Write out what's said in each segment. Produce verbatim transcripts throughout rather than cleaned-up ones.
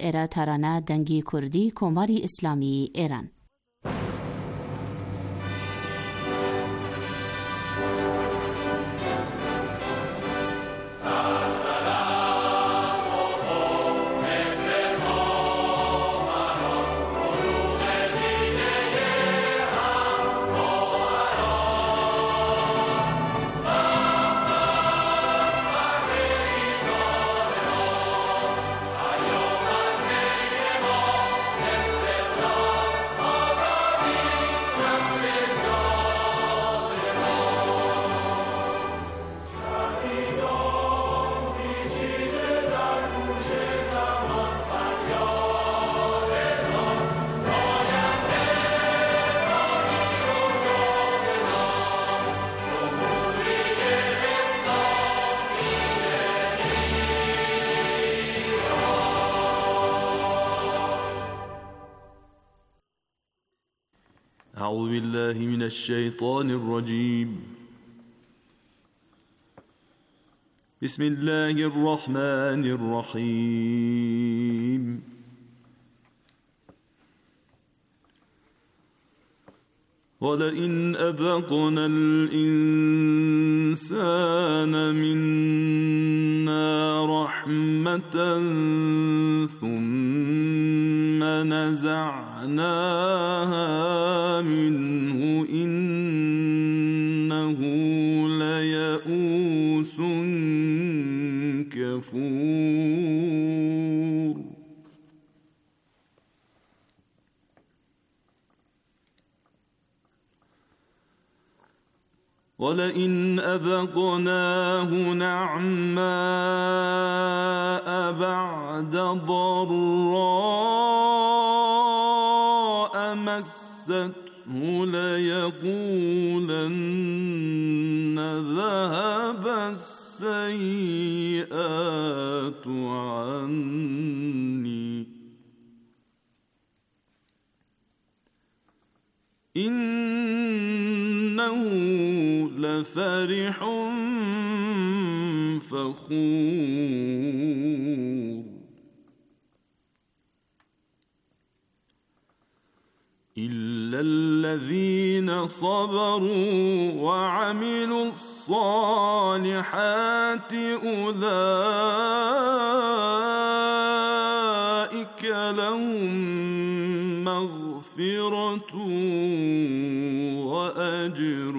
ایره ترانه دنگی کردی کماری اسلامی ایران. أعوذ بالله من الشيطان الرجيم. بسم الله الرحمن الرحيم. ولئن أذقنا الإنسان منا رحمة ثم نزعناها منه إنه ليئوس كفور. ولئن أذقناه نعماء بعد ضراء مسته ليقولن ذهب السيئات عني إنه لفرح فخور. إلا الذين صبروا وعملوا الصالحات أولئك لهم مغفرة وأجر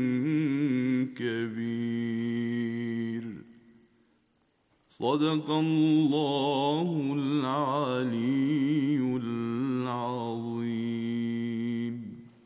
كبير. صدق الله العلي العظيم.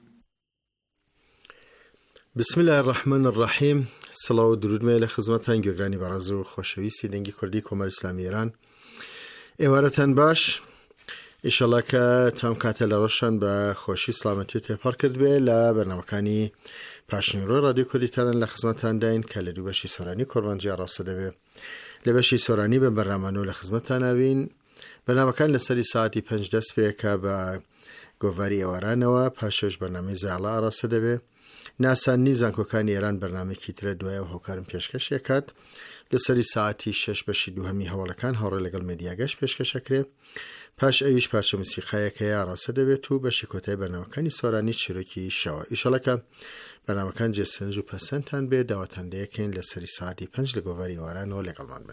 بسم الله الرحمن الرحیم. سلام و درود میل خدمتتان گوگرانی برازو خوشویستی دنگی کردی کمر اسلامی ایران ایوارتان باش. ایشالله که تام کاتل روشن به خوشی سلامتی تپار کرد به ل برنامه‌کانی پاشنیرو رادیو کردی ترن لخدمتتان داین که لدو بشی سورانی کربانجی راسته به لبشی سورانی به برنامه‌نو لخدمتتان اوین برنامه‌کان لسری ساعتی پنج دست به که به گواری ایواران و پاشوش برنامه زعلا راسته به ناسان نیزان کوکانی ایران برنامه کیتره دوی و هوکارم پیشکش یکات لسری ساعتی شش بشی دو همی حوالکان هاره لگل مدیاگش پیشکش اکره پاش ایوش پارچه موسیقی که راسته دوی تو بشی کتای برنامه کانی سورانی چیروکی شوا. ایشالا که برنامه کان جسنجو پسنتان به دواتان دیکن لسری ساعتی پنج لگواری واران و لگل من بن.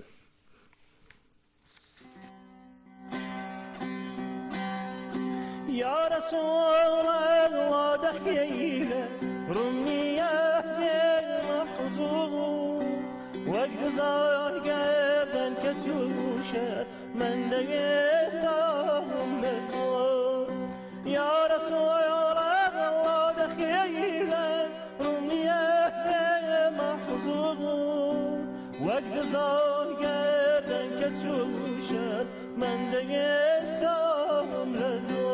یا رسول الله دحیله رمیه محضور وگذار گردن کسوشه من دیگه ساهم بکن. یا رسول الله دحیله رمیه محضور وگذار گردن کسوشه من دیگه ساهم بکن.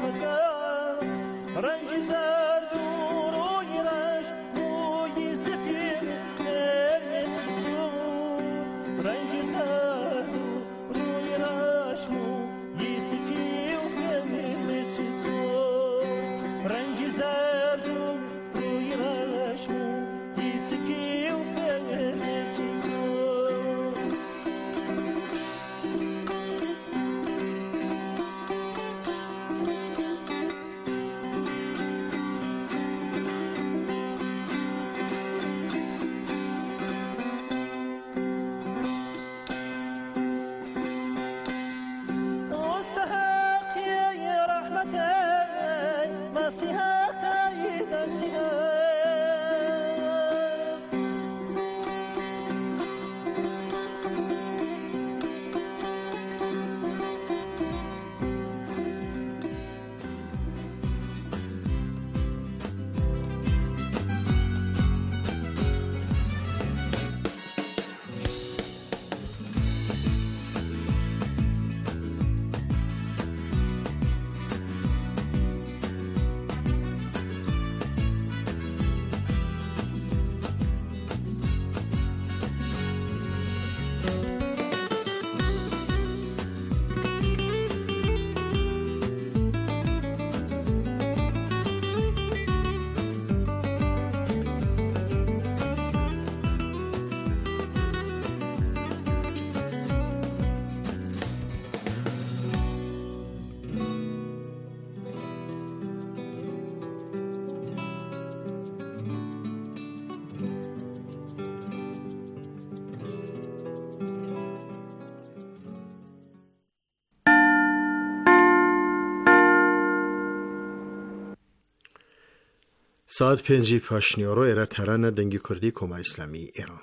ساعت پنجی پاشنیارو ایره ترانه دنگی کردی کمر اسلامی ایران.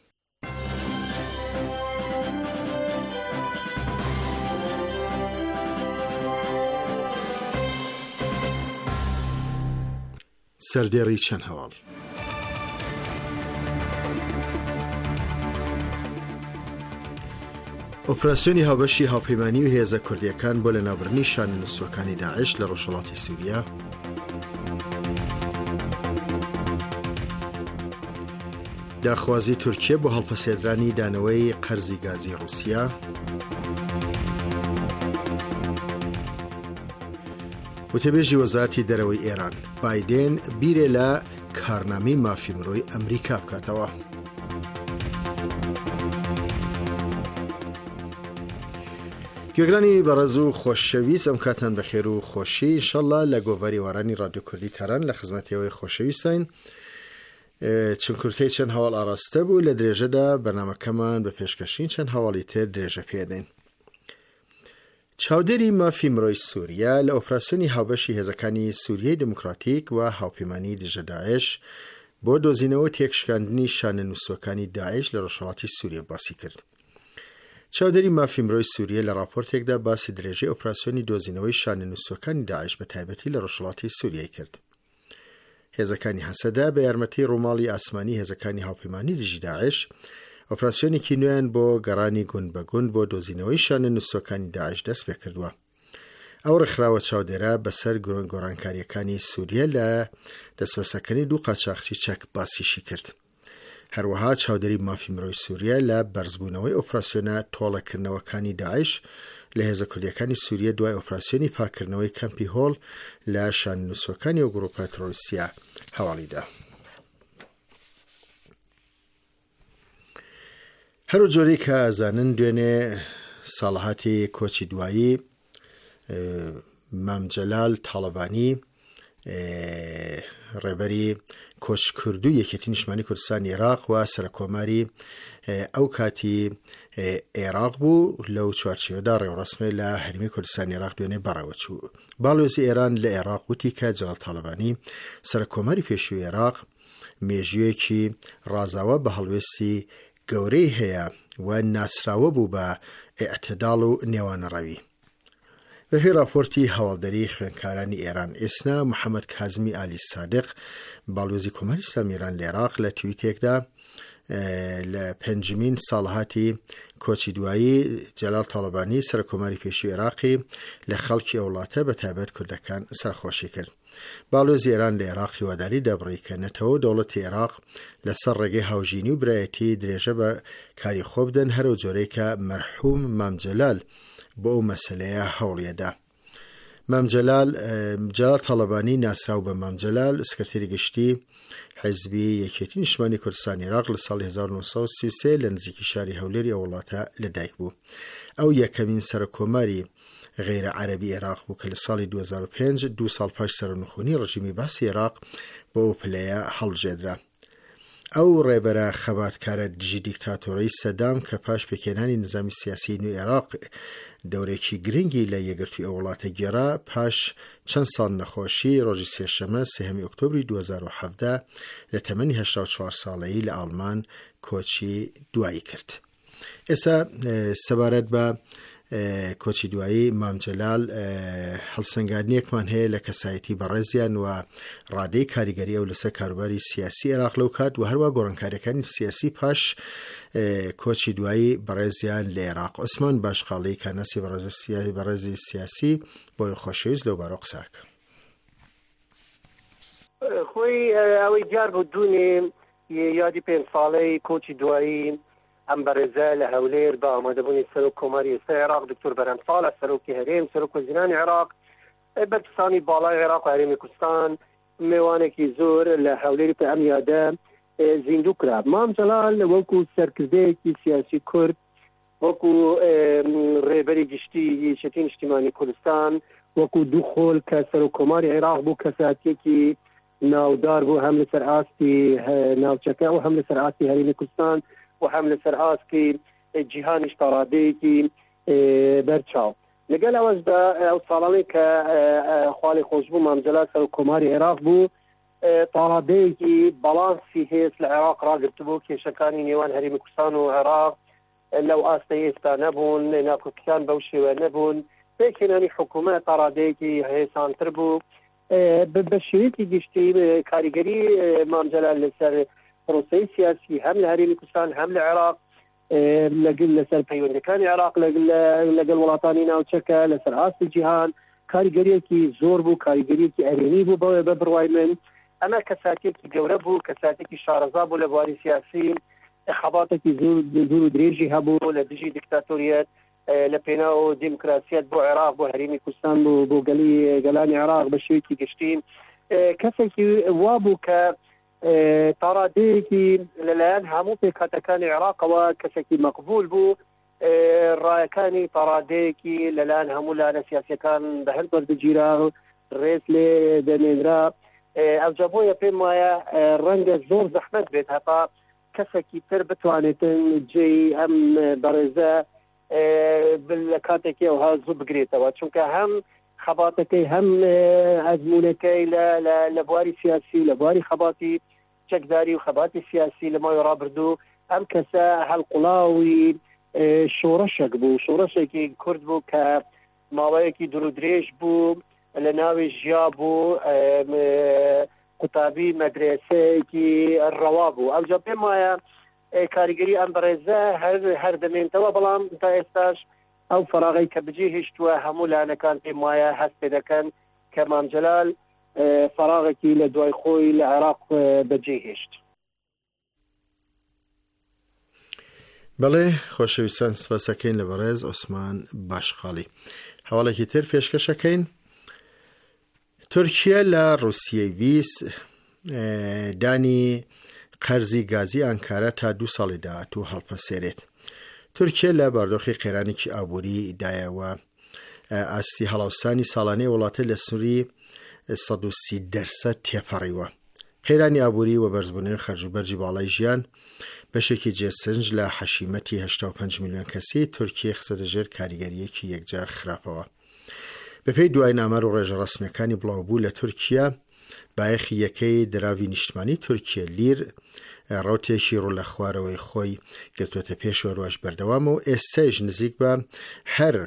سردێڕی چەند هەواڵ. ئۆپراسیۆنی هاوبەشی هاوپەیمانی و هێزە کوردیەکان بۆ لەناوبردنی شانە نووسەکانی داعش لە ڕۆژهەڵاتی سووریا. داخوازی تورکیە بۆ هەڵپەسێدرانی دانەوەی قەرزی گازی رووسیا. وتەبێژی وەزارەتی دەرەوەی ئێران بایدێن بیرێ لە کارنامەی مافی مرۆی ئەمریکا بکاتەوە. گوێگرانی بەڕێز و خۆشەویست، ئەم کاتان بەخێر و خۆشی ئینشەڵڵا لە گۆڤاری وارانی ڕادیۆ کوردی تەران لە خزمەتیەوەی خۆشەویستین. چونکورتەی چەند هەواڵ ئاراستە بوو لە درێژەدا بەرنامەکەمان بە پێشکەشین چەند هەواڵی تر درێژە پێدەین. چاودێری مافی مرۆی سووریا لە ئۆپراسیۆنی هاوبەشی هێزەکانی سووریای دموکراتیک و هاوپەیمانی دژە داعش بۆ دۆزینەوە تێکشکاندنی شانە نووسەکانی داعش لە ڕۆژهەڵاتی سووریا باسی کرد. چاودێری مافی مرۆی سووریا لە راپۆرتێکدا باسی درێژەی ئۆپراسیۆنی دۆزینەوەی شانە نووسەکانی داعش بە تایبەتی لە ڕۆژهەڵاتی سووریای کرد. هێزەکانی هەسەدا بە یارمەتی ڕووماڵی ئاسمانی هێزەکانی هاوپەیمانی دژی داعش ئۆپراسیۆنێکی نوێیان بۆ گەڕانی گوند بە گوند بۆ دۆزینەوەی شانە نووسەکانی داعش دەست پێ کردووە. ئەو ڕێکخراوە چاودێرە بەسەر گۆرانکاریەکانی سووریا لە دەستبەسەکردنی دوو قاچاقچی چەک باسیشی کرد. هەروەها چاودێری مافی مرۆی سووریا لە بەرزبوونەوەی ئۆپراسیۆنە تۆڵەکردنەوەکانی داعش لە هێزە کوردیەکانی سووریا دوای ئۆپراسیۆنی پاکردنەوەی کەمپی هۆڵ لە شانە نووسەکانی و گروپە تۆریستیە هەواڵیدا. هەرو جۆرەی کە ئازانن دوێنێ ساڵەهاتی کۆچی دوایی مام جەلال تاڵەبانی ڕێبەری کۆچکردو یەکێتی نیشتیمانی کوردستانی عێراق و سەرکۆماری ئەو کاتی عێراق بوو. لەو چوارچێوەدا ڕێوەڕەسمێ لە هەرێمی کوردستانی عێراق دوێنێ بەڕێوەچوو. باڵێزی ئێران لە عێراق وتی کە جەلال تاڵەبانی سەرکۆماری پێشووی عێراق مێژوویەکی ڕازاوە بە هەڵوێستی گەورەی هەیە و ناسراوە بوو بە ئێعتیداڵ و نێوانەڕەوی. بەپێی راپۆرتی هەواڵدەری خوێندکارانی ئێران ئێسنا محەممەد کازمی ئالی سادق باڵوێزی کۆماری ئیسلامی ئێران لە عێراق لە تویتێکدا لە پێنجمین ساڵهاتی کۆچی دوایی جەلال تاڵەبانی سەرکۆماری پێشووی عێراقی لە خەڵکی ئەو وڵاتە بە تایبەت کوردەکان سەرخۆشی کرد. باڵۆزی ئێران لە عێراقی واداری دەبڕی کە نەتەوە دەوڵەتی عێراق لەسەر ڕێگەی هاوژینی و برایەتی درێژە بە کاری خۆ بدەن، هەرو جۆرەی کە مەرحوم مام جەلال بۆ ئەو مەسەلەیە هەوڵیەدا. مام جەلال جەلال تاڵەبانی ناسراو بە مام جەلال سکرتێری گشتی حیزبی یەکێتی نیشتمانی کوردستانی عێراق لە ساڵی هەزار و نۆ سەد و سی و سێ لە نزیکی شاری هەولێری ئەو وڵاتە لەدایک بوو. ئەو یەکەمین سەرکۆماری غیرە عەرەبی عێراق بوو کە لە ساڵی دوو هەزار و پێنج دوو ساڵ پاش سەرنخوونی ڕژیمی باسی عێراق بۆ ئەو پلەیە هەڵبژێدرا. ئەو ڕێبەرە خەباتکارە دژی دیکتاتۆرەی سەدام کە پاش پێکێنانی نظامی سیاسی نوێی عێراق دەورێکی گرنگی لە یەکگرتووی ئەو وڵاتە گێڕا، پاش چەند ساڵ نەخۆشی ڕۆژی سێشەمە سێهەمی ئۆکتۆبری دوو هەزار و حەڤدە لە تەمەنی هەشتا و چوار ساڵەیی لە ئاڵمان کۆچی دوایی کرد. ئێستا سەبارەت بە کۆچی دوایی مام جەلال هەڵسەنگاندنیەکمان هەیە لە کەسایەتی بەڕێزیان و ڕادەی کاریگەری ئەو لەسەر کاروباری سیاسی عێراق لەو کات و هەروە گۆڕانکاریەکانی سیاسی پاش کۆچی دوایی بەڕێزیان لە عێراق. عوسمان باشقاڵی کاناسی بەڕێزی سیاسی بۆی خۆشەویست لەو بارە قساکە. خۆی ئەوەی جار بۆ دوونێ یادی پێنج ساڵەی کۆچی دوایی ئەم بەڕێزە لە هەولێر بە ئامادەبوونی سەرۆک کۆماری ئێستای عێراق دکتۆر بەرهەمساڵە سەرۆکی هەرێم سەرۆک وەزیرانی عێراق بەرپرسانی باڵای عێراق و هەرێمی کوردستان میوانێکی زۆر لە هەولێری پێ ئەم یادە زیندوو کرا. مام جەلال وەکو سەرکردەیەکی سیاسی کورد، وەکو ڕێبەری گشتی یەکێتی نیشتیمانی کوردستان، وەکو دوو خۆل کە سەرۆک کۆماری عێراق بوو، کەساتێکی ناودار بوو هەم لەسەر ئاستی ناوچەکە و هەم لەسەر ئاستی هەرێمی کوردستان و هەم لەسەر ئاستی جیهانیش تا ڕادەیەکی بەرچاو. لەگەڵ ئەوەشدا ئەو ساڵانەی کە خوالی خۆش بوو مام جەلال سەرۆک کۆماری عێراق بوو، تاڕادەیەکی بەڵانسی هێز لە عێراق ڕاگرتبوو، کێشەکانی نێوان هەرێمی کوردستان و عێراق لەو ئاستەی ئێستا نەبوون، ناکۆکیان بەو شێوە نەبوون، پێکهێنانی حکوومەت تاڕادەیەکی هێزانتر بوو. بە شێوەیەکی گشتی کاریگەری مام جەلال لەسەر پرۆسەی سیاسی هەم لە هەرێمی کوردستان هەم لە عێراق لەگەڵ لەسەر پەیوەندەکانی عێراق لەگەڵ وڵاتانی ناوچەکە لەسەر ئاستی جیهان کاریگەریەکی زۆر بوو، کاریگەریەکی ئەرێنی بوو. بەوەی بە بڕوای من ئەمە کەساتێکی گەورە بوو، کەساتێکی شارەزا بوو لە بواری سیاسی، خەباتێکی زۆر دوور و درێژی هەبوو لە دژی دیکتاتۆریەت لە پێناو دیموکراسیەت بۆ عێراق بۆ هەرێمی کوردستان بوو بۆ گەلی گەلانی عێراق بە شێوەیەکی گشتی. کەسێکی وا بوو کە تاڕادەیەکی لەلایەن هەموو پێکهاتەکانی عێراقەوە کەسێکی مەقبول بوو، ڕایەکانی تاڕادەیەکی لەلایەن هەموو لایەنە سیاسیەکان بە هەر بەردەگیرا ڕێز لێ دەنێنرا. ئەوجا بۆیە پێم وایە ڕەنگە زۆر زەحمەت بێت هەتا کەسێکی تر بتوانێتن جێی ئەم بەڕێزە لە کاتێکی ئەوها زوو بگرێتەوە، چونکە هەم خەباتەکەی هەم ئەزمونەکەی لە بواری سیاسی لە بواری خەباتی چەکداری و خەباتی سیاسی لە ماوەی ڕابردوو ئەم کەسە هەڵقوڵاوی شۆڕەشێک بوو، شۆڕەشێکی کورد بوو کە ماوەیەکی دوور و درێژ بوو، لە ناوی ژیا بوو، قوتابی مەدرسەیەکی ڕەوا بوو. ئەوجا پێم وایە کاریگەری ئەم بەڕێزە هەر دەمێنتەوە، بەڵام تا ئێستاش ئەو فەراغی کە بجێ هێشتووە هەموو لایەنەکان پێم وایە هەست پێ دەکەن کە مام جەلال فەراغێکی لە دوای خۆی لە عێراق بەجێ هێشت. بەڵێ خۆشەویستان، سپاسەکەین لە بەڕێز عوسمان باشقاڵی. هەواڵێکی تر پێشکەشەکەین. تورکیا لە رووسیەی ویست دانی قەرزی گازی ئەنکارە تا دوو ساڵی داهاتوو هەڵپەسێرێت. تورکیا لە باردۆخی قێرانێکی ئابووری دایەوە ئاستی هەڵاوسانی ساڵانەی وڵاتە لە سووری سەد و سی دەرسەد تێپەڕیوە. قێرانی ئابووری و بەرزبوونەوەی خەرج و باڵای ژیان بەشێکی جێسنج لە حەشیمەتی هەشتا و پێنج میلیۆن کەسی تورکیە خستۆتە ژێر کاریگەریەکی یەکجار خراپەوە. بەپێی دوای نامەر و ڕێژە ڕسمیەکانی بڵاوبوو لە تورکیا، بایەخی یەکەی دراوی نیشتمانی تورکیا لیر ڕوتێکی ڕوو لە خوارەوەی خۆی گرتوۆتە پێشوە ڕۆژ بەردەوامە و ئێستاش نزیک بە هەر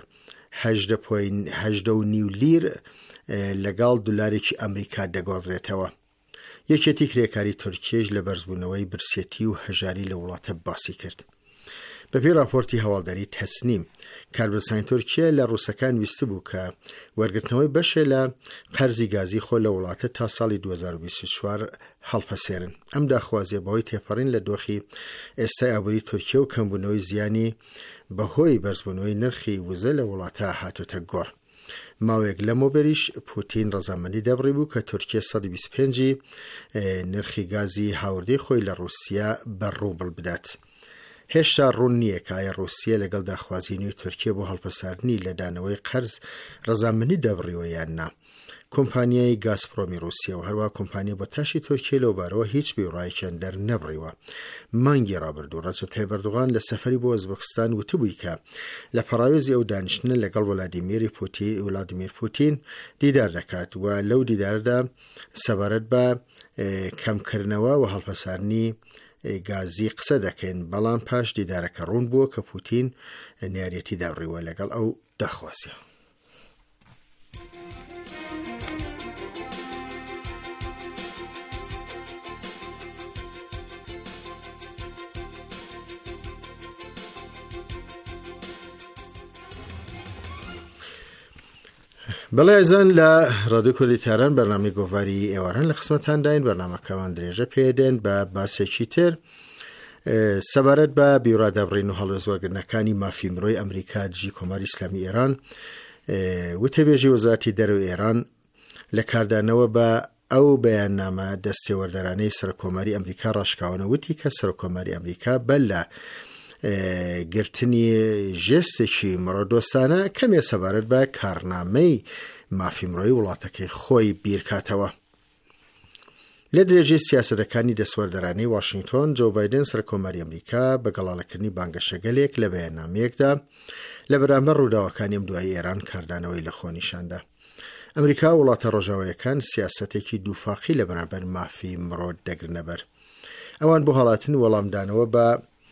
هەژدە و نیو لیر لەگەڵ دولارێکی ئەمریکا دەگۆڕێتەوە. یەکێتی کرێکاری تورکیەش لە بەرزبوونەوەی برسێتی و هەژاری لە وڵاتە باسی کرد. بەپێی راپۆرتی هەواڵداری تەسنیم، کاربەسانی تورکیا لە ڕووسەکان ویست بوو کە وەرگرتنەوەی بەشێ لە قەرزی گازی خۆ لە وڵاتە تا ساڵی دوو هەزار و بیست و چوار هەڵپەسێرن. ئەم داخوازیە بەهۆی تێپەڕین لە دۆخی ئێستای ئابووری تورکیا و کەمبوونەوەی زیانی بەهۆی بەرزبوونەوەی نرخی وزە لە وڵاتە هاتوتە گۆڕ. ماوەیەک لەمەوبەریش پوتین ڕەزامەندی دەبڕی بوو کە تورکیا سەد و بیست و پێنج نرخی گازی هاوردەی خۆی لە ڕووسیا بە ڕووبڵ بدات. هێشتا ڕوون نییە کە ئایا ڕووسیا لەگەڵ داخوازینەوەی تورکیا بۆ هەڵپەساردنی لە دانەوەی قەرز ڕەزامەندی دەبڕیوە یان نا. کۆمپانیای گازپرۆمی رووسیا و هەروە کۆمپانیا بۆ تاشی تورکیا لەو بارەوە هیچ بیڕایەکیان دەرنەبڕیوە. مانگی ڕابردوو ڕەجەب تایب ئەردوغان لە سەفەری بۆ ئۆزبەکستان وتبووی کە لە پەراوێزی ئەو دانیشتنە لەگەڵ وڵادیمیری پوتین ولادیمیر پوتین دیدار دەکات و لەو دیداردا سەبارەت بە کەمکردنەوە و هەڵپەساردنی گازی قسە دەکەین، بەڵام پاش دیدارەکە ڕوون بووە کە پوتین نیارەتی دابڕیوە لەگەڵ ئەو داخوازیە. بەڵێزان لە ڕادیۆ کوردی تاران بەرنامەی گۆڤاری ئێواران لە قسمەتان داین. بەرنامەکەمان درێژە پێدێن بە باسێکی تر سەبارەت بە بیڕادەبڕین و هەڵوێزوەرگرتنەکانی مافی مرۆی ئەمریکا دژی کۆماری ئیسلامی ئێران. وتەبێژی وەزارەتی دەرەوەی ئێران لە کاردانەوە بە ئەو بەیاننامە دەستێوەردەرانەی سەرۆکۆماری ئەمریکا ڕاشکاونە وتی کە سەرۆکۆماری ئەمریکا بەل لە گرتنی ژێستێکی مرۆدۆستانە کەمێ سەبارەت بە کارنامەی مافی مرۆی وڵاتەکەی خۆی بیرکاتەوە. لە درێژەی سیاسەتەکانی دەسوەردەرانەی واشنگتۆن، جۆ بایدن سەرۆکۆماری ئەمریکا بە گەڵاڵەکردنی بانگەشەگەلێک لە بەیاننامەیەکدا لە بەرامبەر ڕووداوەکانی ئەم دوای ئێران کاردانەوەی لە خۆنیشاندا. ئەمریکا وڵاتە ڕۆژاوایەکان سیاسەتێکی دووفاقی لە بەرامبەر مافی مرۆ دەگرنەبەر. ئەوان بۆ هەڵاتن وەڵامدانەوە بە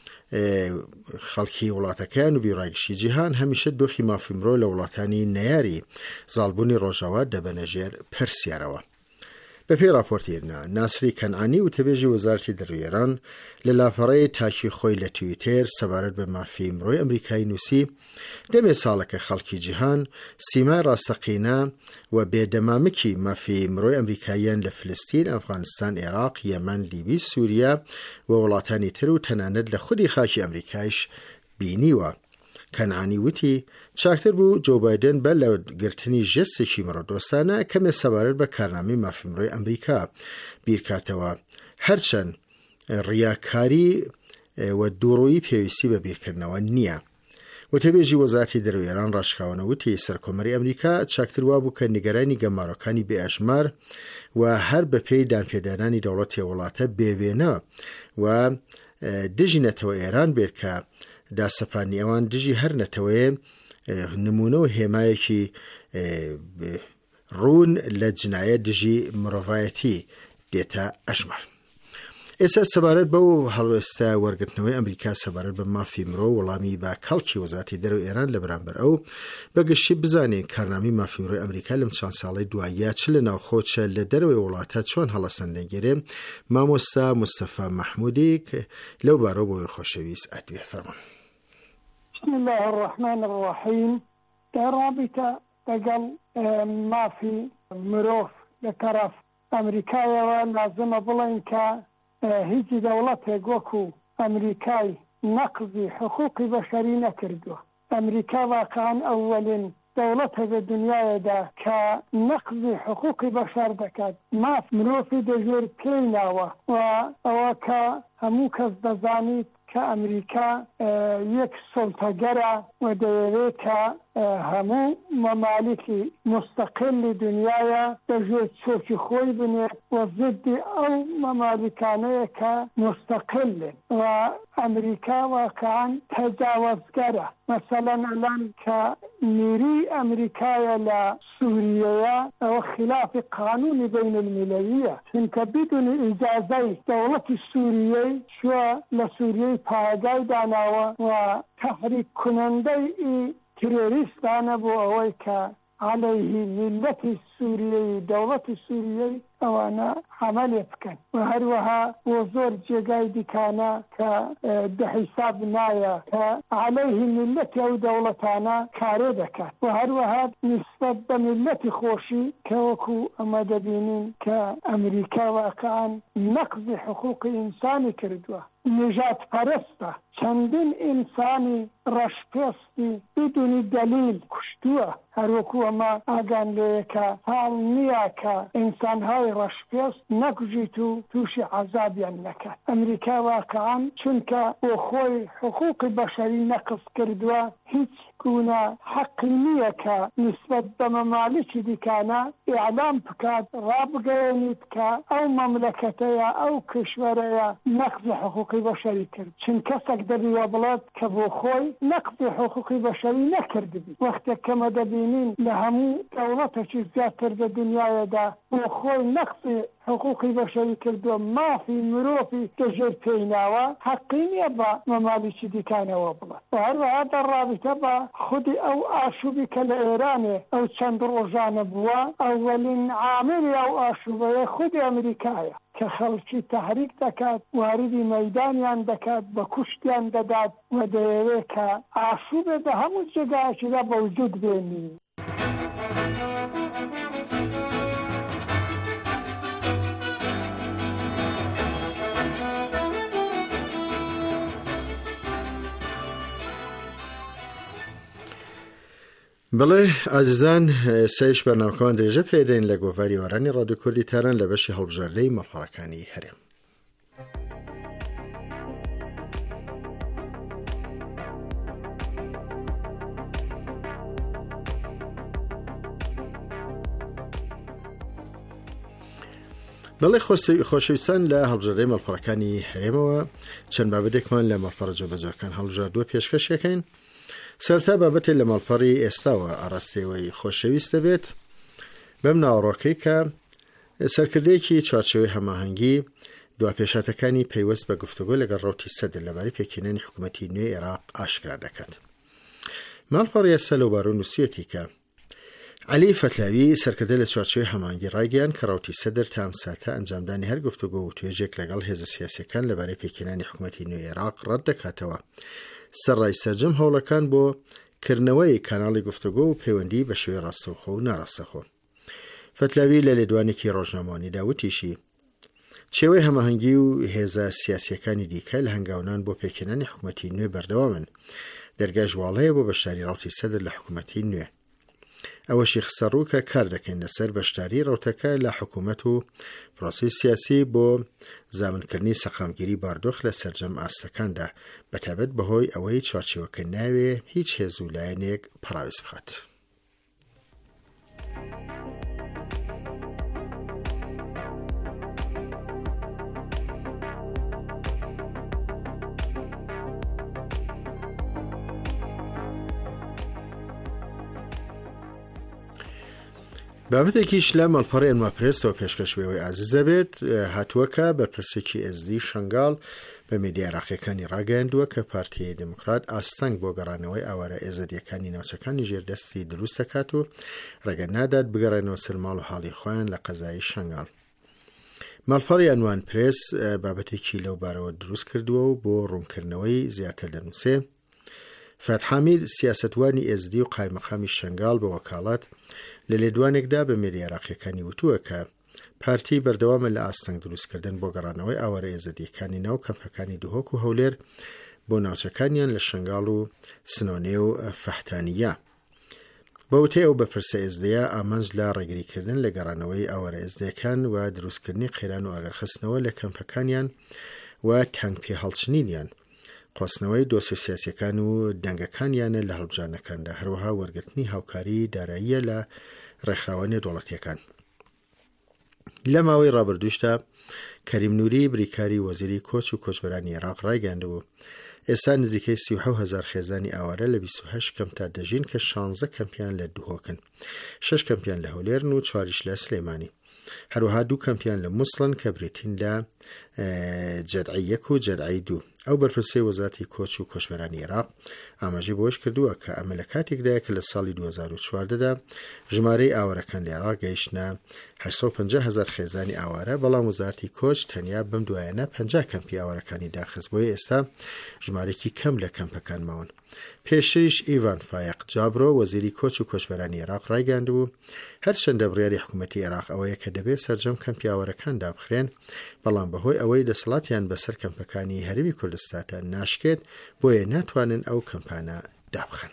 خەڵکی وڵاتەکان و بیڕایگشتی جیهان هەمیشە دۆخی مافی مرۆ لە وڵاتانی نەیاری زاڵبوونی ڕۆژاوا دەبەنەژێر پەرسیارەوە. بەپێی راپۆرتیرنا، ناسری کەنعانی وتەبێژی وەزارەتی دەرەوەی ئێران لە لاپەڕەی تاکی خۆی لە تویتر سەبارەت بە مافی مرۆی ئەمریکای نووسی دەمێ ساڵەکە خەڵکی جیهان سیما ڕاستەقینە و بێدەمامکی مافی مرۆی ئەمریکاییان لە فلستین، ئەفغانستان، عێراق، یەمەن، لیبی، سووریا و وڵاتانی تر و تەنانەت لە خودی خاکی ئەمریکایش بینیوە. کەنعانی وتی چاکتر بوو جۆ بایدن بە لە گرتنی ژێستێکی مرۆدۆستانە کەمێ سەبارەت بە کارنامەی مافی مرۆی ئەمریکا بیرکاتەوە، هەرچەند ڕیاکاری و دووڕووی پێویستی بە بیرکردنەوە نییە. وتەبێژی وەزارەتی دەرەوەی ئێران ڕاشکاونە وتی سەرکۆمەری ئەمریکا چاکتر وا بوو کە نیگەرانی گەماڕەکانی بێئەژمار و هەر بە پێی دانپێدانانی دەوڵەتی وڵاتە بێوێنە و دژی نەتەوە ئێران بێت کە داسەپانی ئەوان دژی هەر نەتەوەیە نمونە و هێمایەکی ڕوون لە جنایە دژی مرۆڤایەتی دێتە ئەژمار. ئێستا سەبارەت بەو هەڵوێستە وەرگرتنەوەی ئەمریکا سەبارەت بە مافی مرۆ وەڵامی بە کەڵکی وەزارەتی دەرەوەی ئێران لە بەرامبەر ئەو بەگشتی بزانین کارنامەی مافی مرۆی ئەمریکا لەم چەند ساڵەی دواییە چ لە ناوخۆچە لە دەرەوەی وڵاتە چۆن هەڵەسەندەگیرێ. مامۆستا مستەفا مەحمودی لەو بارەوە بۆی خۆشەویست ئەدوێ فەرموون. بسم الله الرحمن الرحیم. در رابطه لەگەڵ مافی مرۆڤ لە تەرەف ئەمریکایەوە لازمە بڵێن کە هیچ دەوڵەتێک وەکو ئەمریکای نەقزی حقوقی بەشەری نەکردووە. ئەمریکا واقعاً ئەوەلین دەوڵەتە لە دنیاەدا کە نەقزی حقوقی بەشەر دەکات. ماف مرۆڤی دەژێت پێی ناوە و ئەوە کە هەموو کەس دەزانیت کە ئەمریکا یەک سڵتەگەرە و دەیەوێت کە هەموو مەمالیکی مستەقلی دنیاە دەژێت چۆکی خۆی بنێت و زدی ئەو مەمالیکانەیە کە مستەقلن و ئەمریکا واقعاً تەجاوزگەرە. مەسەلەن ئەلان کە میری ئەمریکایە لە سووریەیە ئەوە خلافی قانونی بین المللیە، چونکە بدون ئیجازەی دەوڵەتی سووریەی شوە لە سووریەی پایگای داناوە و تحریک کنندەی تروریستانە بۆ ئەوەی کە عەلەیهی میلەتی سووریەی دەوڵەتی سووریەی ئەوانە عملێ بکەن و هەروەها بۆ زۆر جێگای دیکانە کە دەحیساب نایە کە عەلەیهی میلەتی ئەو دەوڵەتانە کارێ دەکات و هەروەها نسبەت بە میلەتی خۆشی کە وەکو ئەمە دەبینین کە ئەمریکا واقعاً نەقزی حقوقی ئینسانی کردووە، نژاد پەرستە، چەندین ئینسانی ڕەشپێستی بدونی دەلیل کوشتووە. هەروەکو ئەمە ئاگان لێیەکە هاڵ نییە کە ئینسانهای ڕەشپێست نەکوژیت و تووشی عەزابیان نەکات. ئەمریکا واقعاً چونکە بۆ خۆی حقوقی بەشەری نەقز کردووە هیچ گونە حەقی نییە کە نسبەت بە مەمالکی دیکانە ئیعلام بکات، ڕابگەیەنیت کە ئەو مەملەکەتەیە ئەو کشوەرەیە نەقزی حقوقی بەشەری کرد. چون کەسێک دەبیوە بڵێت کە بۆ خۆی نەقزی حقوقی بەشەری نەکردبی. وەختێک کەمە دەبینین لە هەموو دەوڵەتێکی زیاتر لە دنیایەدا بۆ خۆی نەقزی حقوقی بەشەری کردووە، مافی مرۆڤی دەژێر پێیناوە، حەقی نییە بە مەمالیکی دیکانەوە بڵێت. و هەروەها دەڕابطە بە خودی ئەو ئاشوبی کە لە ئێرانێ ئەو چەند ڕۆژانە بووە، ئەوەلین عاملی ئەو ئاشوبەیە خودی ئەمریکایە کە خەڵکی تەحریک دەکات، واردی مەیدانیان دەکات، بە کوشتیان دەدات و دەیەوێت کە ئاشوبێ بە هەموو جێگایەکیدا بەوجود بێنی. بەڵێ ئازیزان، سەیش بەرنامەکەمان درێژە پێدەین لە گۆڤاری وەرانی ڕادیۆ کوردی تاران لە بەشی هەڵبژاردەی مەڵپەڕەکانی هەرێم. بەڵێ خۆشەویستان، لە هەڵبژاردەی مەڵپەڕەکانی هەرێمەوە چەند بابەتێکمان لە مەڵپەڕە جۆبەجۆرەکان هەڵبژاردووە پێشکەشەکەین. سەرتا بابەتێک لە مەڵپەڕی ئێستاوە ئاڕاستەوەی خۆشەویستە بێت بەم ناوەڕۆکەی کە سەرکردەیەکی چوارچێوەی هەماهەنگی دواپێشاتەکانی پەیوەست بە گفتوگۆ لەگەڵ ڕەوتی سەدر لەبارەی پێکهێنانی حکوومەتی نوێی عێراق ئاشکرا دەکات. ماڵپەڕی ئێستا لەوبارە نووسێتی کە عەلی فەتلاوی سەرکردە لە چوارچێوەی هەماهەنگی ڕایگەیاند کە ڕەوتی سەدر تا ئەم ساتە ئەنجامدانی هەر گفتوگۆ و توێژێک لەگەڵ هێزە سیاسیەکان لەبارەی پێکهێنانی حکوومەتی نوێی عێراق ڕەت دەکاتەوە. سەرڕای سەرجەم هەوڵەکان بۆ کردنەوەی کاناڵی گفتوگۆ و پەیوەندی بە شێوەی ڕاستەوخۆ و ناڕاستەخۆ. فەتلاوی لە لێدوانێکی ڕۆژنامەوانی داوتیشی شێوەی هەماهەنگی و هێزە سیاسیەکانی دیکە لە هەنگاونان بۆ پێکهێنانی حکوومەتی نوێ بەردەوامن. دەرگای ژواڵەیە بۆ بەشداری ڕەوتی سەدر لە حکوومەتی نوێ. ئەوەشی خسەڕوو کە کار دەکەین لەسەر بەشداری ڕەوتەکە لە حکوومەت و پرۆسی سیاسی بۆ زامنکردنی سەقامگیری باردۆخ لە سەرجەم ئاستەکاندا، بەتابەت بەهۆی ئەوەی چوارچێوەکە ناوێ هیچ هێز و لایەنێک پەراویست بخات. بابەتێکیش لە مەڵپەڕی ئەنوا پرێسەوە پێشکەشبێەوەی ئازیزە بێت هاتووەکە بەرپرسێکی ئێزدی شنگال بە میدیە عێراقیەکانی ڕاگەیاندووە کە پارتیای دموکرات ئاستەنگ بۆ گەڕانەوەی ئاوارە ئێزەدیەکانی ناوچەکانی ژێردەستی دروست دەکات و ڕێگە نادات بگەڕێنەوە سەر ماڵ و حاڵی خۆیان لە قەزایی شنگال. ماڵپەڕی ئەنوان پرێس بابەتێکی لەو بارەوە دروست کردووە و بۆ ڕوونکردنەوەی زیاتر دەنووسێ. فەتحامید سیاسەتوانی ئێزدی و قایمەقامی شنگال بە وەکاڵات لە لێدوانێکدا بە میدیە عێراقیەکانی وتووە کە پارتی بەردەوامە لە ئاستەنگ دروستکردن بۆ گەڕانەوەی ئاوارە ئێزەدیەکانی ناو کەمپەکانی دوهۆک و هەولێر بۆ ناوچەکانیان لە شنگال و سنۆنێ و فەحتانیە. بەوتێ ئەو بەپرسە ئێزدەیە ئامانج لە ڕێگریکردن لە گەڕانەوەی ئاوارە ئێزدیەکان و دروستکردنی قەیران و ئاگەرخستنەوە لە کەمپەکانیان و تەنگ پێ هەڵچنینیان، خواستنەوەی دۆسە سیاسیەکان و دەنگەکانیانە لە هەڵبژارنەکاندا، هەروەها وەرگرتنی هاوکاری داراییە لە ڕێکخراوانی دەوڵەتیەکان. لە ماوەی ڕابردووشدا کەریم نووری بریکاری وەزیری کۆچ و کۆچبەرانی عێراق ڕایگەیاندبوو ئێستا نزیکەی سی و حەوت هەزار خێزانی ئاوارە لە بیست و هەشت کەمپتا دەژین کە شانزە کەمپیان لە دوهۆکن، شەش کەمپیان لە هەولێرن و چواریش لە سلێمانی. هەروەها دوو کەمپیان لە مووسڵن کە بریتین لە جەدعی یەک و جەدعی دوو. ئەو بەرپرسەی وەزارەتی کۆچ و کۆچبەرانی عێراق ئاماژەی بۆش کردووە کە ئەمە لە کاتێکدایە کە لە ساڵی دوو هەزار و چواردەدا ژمارەی ئاوارەکان لە عێراق گەیشتە هەشت سەد و پەنجا هەزار خێزانی ئاوارە، بەڵام وەزارەتی کۆچ تەنیا بەم دوایانە پەنجا کەمپی ئاوارەکانی داخست، بۆیە ئێستا ژمارەی کەم لە کەمپەکان ماون. پێشتریش ئیڤان فایق جابرۆ وەزیری کۆچ و کۆچبەرانی عێراق ڕایگەاندبوو هەرچەندە بڕیاری حکوومەتی عێراق ئەوەیە کە دەبێت سەرجەم کەمپی ئاوارەکان دابخرێن، بەڵام بەهۆی ئەوەی دەسەڵاتیان بەسەر کەمپەکانی هەرێمی کوردستان ناشکێت، بۆیە ناتوانن ئەو کەمپانە دابخەن.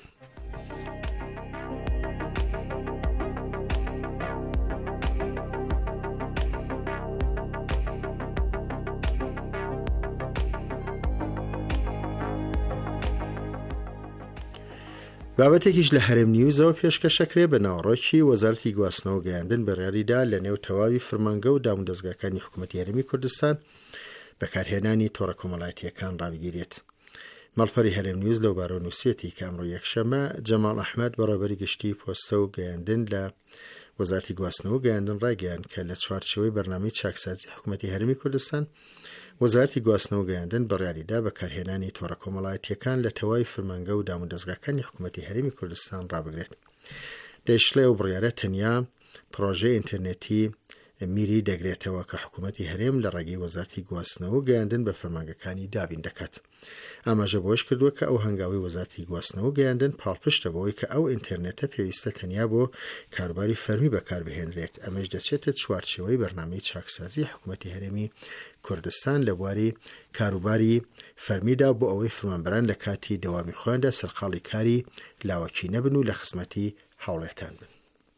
بابەتێکیش لە هەرێم نیوزەوە پێشکەشەکرێ بە ناوڕۆکی وەزارەتی گواستنەوە گەیاندن بەڕێوەبەریدا لە نێو تەواوی فرمانگە و دامودەستگاکانی حکوومەتی هەرێمی کوردستان بەکارهێنانی تۆڕە کۆمەڵایەتیەکان ڕاویگیرێت. مەڵپەری هەرێم نیوز لەو بارەوە نووسێتی کە ئەمڕۆ یەکشەمە جەماڵ ئەحمەد بەڕێوەبەری گشتی پۆستە و گەیاندن لە وەزارەتی گواستنەوە گەیاندن ڕایگەیاند کە لە چوارچێوەی بەرنامەی چاکسازی حکوومەتی هەرێمی کوردستان وەزارەتی گواستنەوە گەیاندن بەڕێوەبەریدا بەکارهێنانی تۆڕە کۆمەڵایەتیەکان لە تەواوی فرمانگە و دامودەستگاکانی حکوومەتی هەرێمی کوردستان ڕابگرێت. دەیشڵێ ئەو بڕیارە تەنیا پرۆژەی ئینتەرنێتی میری دەگرێتەوە کە حکوومەتی هەرێم لە ڕێگەی وەزارەتی گواستنەوە گەیاندن بە فەرمانگەکانی دابین دەکات. ئاماژە بۆش کردووە کە ئەو هەنگاوی وەزارەتی گواستنەوە گەیاندن پاڵپشتە بەوەی کە ئەو ئینتەرنێتە پێویستە تەنیا بۆ کاروباری فەرمی بەکاربهێنرێت. ئەمەش دەچێتە چوارچێوەی بەرنامەی چاکسازی حکوومەتی هەرێمی کوردستان لە بواری کاروباری فەرمیدا بۆ ئەوەی فرمانبەران لە کاتی دەوامی خۆیاندا سەرقاڵی کاری لاوەکی نەبن و لە خزمەتی هاوڵێتان بن.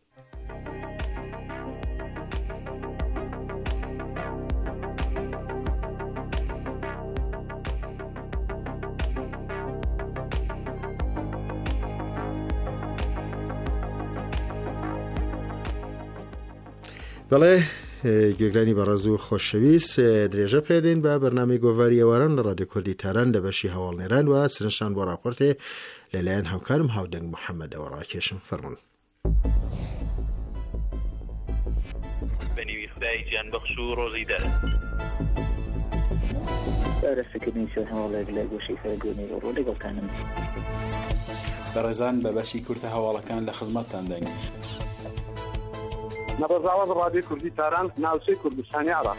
بەڵێ گوێگرانی بەڕێز و خۆشەویست، درێژە پێدەین بە بەرنامەی گۆڤاری ئێواران لە ڕادیۆ کوردی تاران لە بەشی هەواڵنێران و سرنجشان بۆ راپۆرتێ لەلایەن هاوکارم هاودەنگ محەممەدەوە ڕاکێشم. فەرموون. بەنیوی خدای گیانبەخش و ڕۆژیدەر بەرەسەکردنی سەر هەواڵێک لە گۆشەی سەرگۆنی ڕۆ لەگەڵتانم. بەڕێزان بە بەشی کورتە هەواڵەکان لە خزمەتتان دەین. نەبەزاوەز ڕادیۆ کوردی تاران ناوچەی کوردستانی عێراق.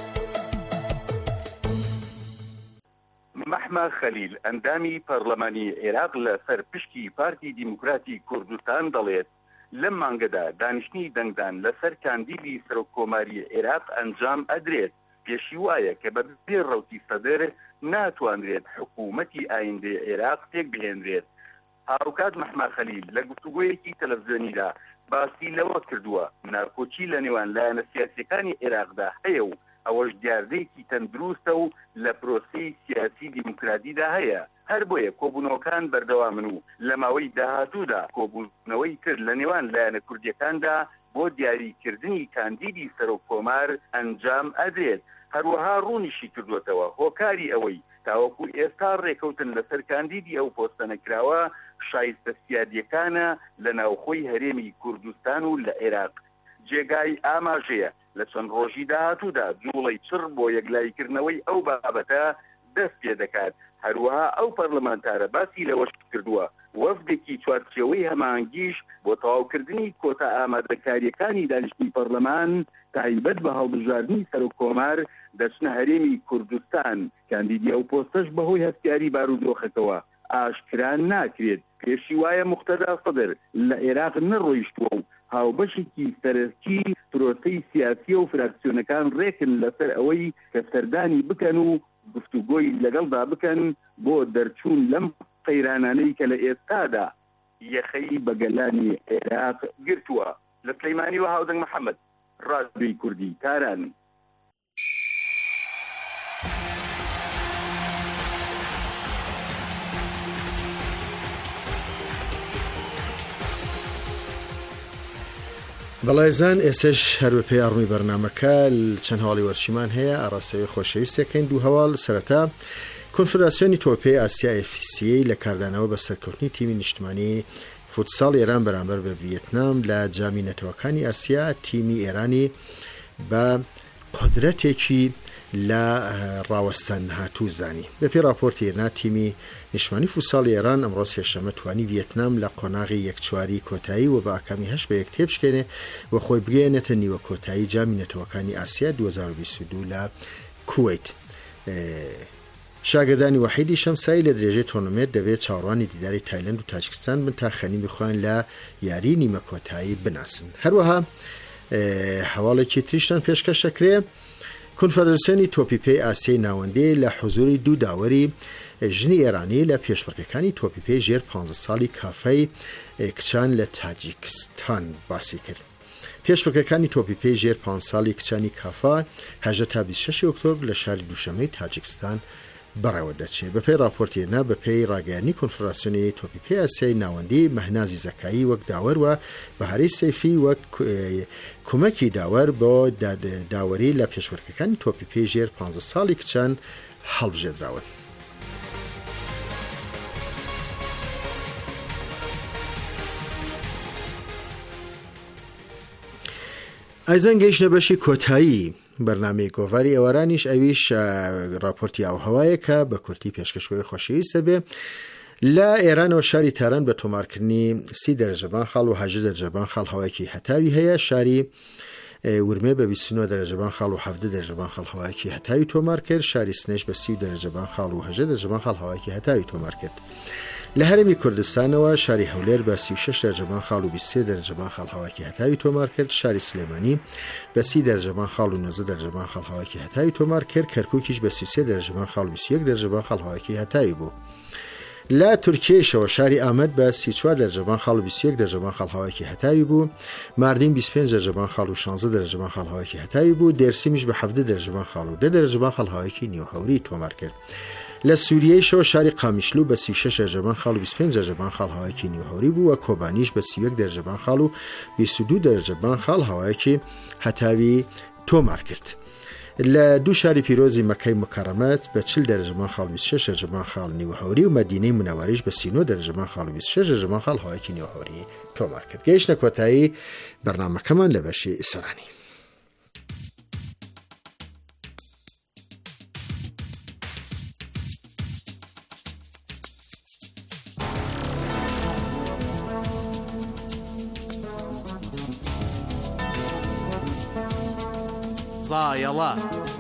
محمد خەلیل ئەندامی پەرلەمانی عێراق لە سەر پشتی پارتی دیموکراتی کوردستان دەڵێت لەم مانگەدا دانیشتنی دەنگدان لەسەر کاندیدی سەرۆککۆماری عێراق ئەنجام ئەدرێت. پێشی وایە کە بە بێ ڕەوتی سەدەر ناتوانرێت حکوومەتی ئایندەی عێراق تێک بهێنرێت. هاوکات محمد خەلیل لە گفتوگۆیەکی تەلەڤیزیۆنیدا باسی لەوە کردووە ناکۆچی لە نێوان لایەنە سیاسیەکانی عێراقدا هەیە و ئەوەش دیاردەیەکی تەندروستە و لە پرۆسەی سیاسی دیموکراتیدا هەیە. هەر بۆیە کۆبوونەوەکان بەردەوامن و لە ماوەی داهاتوودا کۆبوونەوەی کرد لە نێوان لایەنە کوردیەکاندا بۆ دیاریکردنی کاندیدی سەرۆککۆمار ئەنجام ئەدرێت. هەروەها ڕوونیشی کردوێتەوە هۆکاری ئەوەی تاوەکو ئێستا ڕێکەوتن لەسەر کاندیدی ئەو پۆستە نەکراوە شایستە سیادیەکانە لە ناوخۆی هەرێمی کوردستان و لە عێراق. جێگای ئاماژەیە لە چەند ڕۆژی داهاتوودا جوڵەی چڕ بۆ یەکلایکردنەوەی ئەو بابەتە دەست پێ دەکات. هەروەها ئەو پەرلەمانتارە باسی لەوەش کردووە وەفدێکی چوارچێوەی هەمانگیش بۆ تەواوکردنی کۆتا ئامادەکاریەکانی دانیشتنی پەرلەمان تایبەت بە هەڵبژاردننی سەرۆککۆمار دەچنە هەرێمی کوردستان. کاندیدی ئەو پۆستەش بەهۆی هەستیاری بارودۆخەکەوە ئاشکران ناکرێت. پێشی وایە موختەدا سەدر لە عێراق نەڕۆیشتووە و هاوبەشێکی سەرەکی پرۆسەی سیاسی و فراکسیۆنەکان ڕێکن لەسەر ئەوەی کە سەردانی بکەن و گفتوگۆی لەگەڵدا بکەن بۆ دەرچوون لەم قەیرانانەی کە لە ئێستادا یەخەی بەگەلانی عێراق گرتووە. لە سلەیمانی و هاودەنگ محەممەد، ڕادیۆی کوردی تاران. بەڵایزان ئێسش هەر بە پێی ئەڕمی بەرنامەکە چەند هەواڵی وەرشیمان هەیە. ئاڕاستەوەی خۆشەویستەکەین دوو هەواڵ. سەرەتا کۆنفدراسیۆنی تۆپی ئاسیا ئێف سی لە کاردانەوە بە سەرکەوتنی تیمی نیشتمانی فوتساڵ ئێران بەرامبەر بە ڤیەتنام لە جامی نەتەوەکانی ئاسیا. تیمی ئێرانی بە قدرەتێکی لە ڕاوەستان هاتوو زانی. بەپێی راپۆرتی هێرنا تیمی نیشتمانی فوتساڵی ئێران ئەمڕۆ سێشەمە توانی ڤێتنام لە قۆناغی یەکچواری کۆتایی و بە ئاکامی هەشت بە یەک تێبشکێنێ و خۆی بگەێنێتە نیوە کۆتایی جامی نەتەوەکانی ئاسیا دوو هەزار و بیست و دوو لە کوێیت. شاگردانی وحیدی شەمسایی لە درێژەی تۆرنمنت دەبێت چاوەڕوانی دیداری تایلەند و تاجیکستان بن تا خەنی بخوان لە یاری نیمە کۆتایی بناسن. هەروەها هەواڵێکی تریشتان پێشکەشەکرێ کنفەدەراسیۆنی تۆپیپێی ئاسیای ناوەندی لە حوزوری دوو داوەری ژنی ئێرانی لە پێشبڕکەکانی تۆپیپێی ژێر پانزە ساڵی کافەی کچان لە تاجیکستان باسی کرد. پێشبڕکەکانی تۆپیپێی ژێر پانزە ساڵی کچانی کافە هەژدە تا بیست و شەش ئۆکتۆبر لە شاری دووشەمەی تاجیکستان بەڕێوە دەچێت. بەپێی راپۆرتێرنا بەپێی ڕاگەیاندنی کنفەدەراسیۆنی تۆپیپێی ئاسیای ناوەندی مەهنازی زەکایی وەک داوەر و بەهارەی سەیفی وەک کومەکی داوەر بۆ داوەری لە پێشبڕکەکانی تۆپیپێی ژێر پانزە ساڵی کچان هەڵبژێردراون. ئایزان گەیشتە بەشی کۆتایی بەرنامەی گۆڤاری ئێوارانیش ئەویش راپۆرتی ئاوهەوایە کە بە کورتی پێشکەشبەوەی خۆشەویستە بێ. لە ئێرانەوە شاری تاران بە تۆمارکردنی سی دەرەجەبان خاڵ و هەژدە دەرەجەبان خاڵ هەوایەکی هەتاوی هەیە. شاری ورمێ بە بیست و نۆ دەرەجەبان خاڵ و هەڤدە دەرەجەبان خاڵ هەوایەکی هەتاوی تۆمار کرد. شاری سنێش بە سی دەرەجەبان خاڵ و هەژدە دەرەجەبان خاڵ هەوایەکی هەتاوی تۆمار کرد. لە هەرێمی کوردستانەوە شاری هەولێر بە سی و شەش دەرەجەبان خاڵ و بیست و سێ دەرەجەبان خاڵ هەوایەکی هەتاوی تۆمار کرد. شاری سلێمانی بە سی دەرەجەبان خاڵ و نۆزدە دەرەجەبان خاڵ هەوایەکی هەتاوی تۆمار کرد. کەرکووکیش بە سی و سێ دەرەجەبان خاڵ و بیست و یەک دەرەجەبان خاڵ هەوایەکی هەتاوی بوو. لە تورکیەشەوە شاری ئامەد بە سی و چوار دەرەجەبان خاڵ و بیست و یەک دەرەجەبان خاڵ هەوایەکی هەتاوی بوو. ماردین بیست و پێنج دەرەجەبان خاڵ و شانزدە دەرەجەبان خاڵ هەوایەکی هەتاوی بوو. دێرسیمیش بە هەڤدە دەرەجەبان خاڵ و دە دەرەجەبان خاڵ هەوایەکی نیوهەوری تۆمار کرد. لە سووریەیشەوە شاری قامیشلو بە سی و شەش دەرەجەبان خاڵ و بیست و پێنج دەرەجەبان خاڵ هەوایەکی نیوهەوری بوو و کۆبانیش بە سی و یەک دەرەجەبان خاڵ و بیست و دوو دەرەجەبان خاڵ هەوایەکی هەتاوی تۆمار کرد. لە دوو شاری پیرۆزی مەکەی مکەرەمەت بە چل دەرەجەبان خاڵ و بیست و شەش دەرەجەبان خاڵ نیوهەوری و مەدینەی منەوەریش بە سی و نۆ دەرەجەبان خاڵ و بیست و شەش دەرەجەبان خاڵ هەوایەکی نیوهەوری تۆمار کرد. گەیشتە کۆتایی بەرنامەکەمان لە بەشی ئیسەرانی. ضایەڵە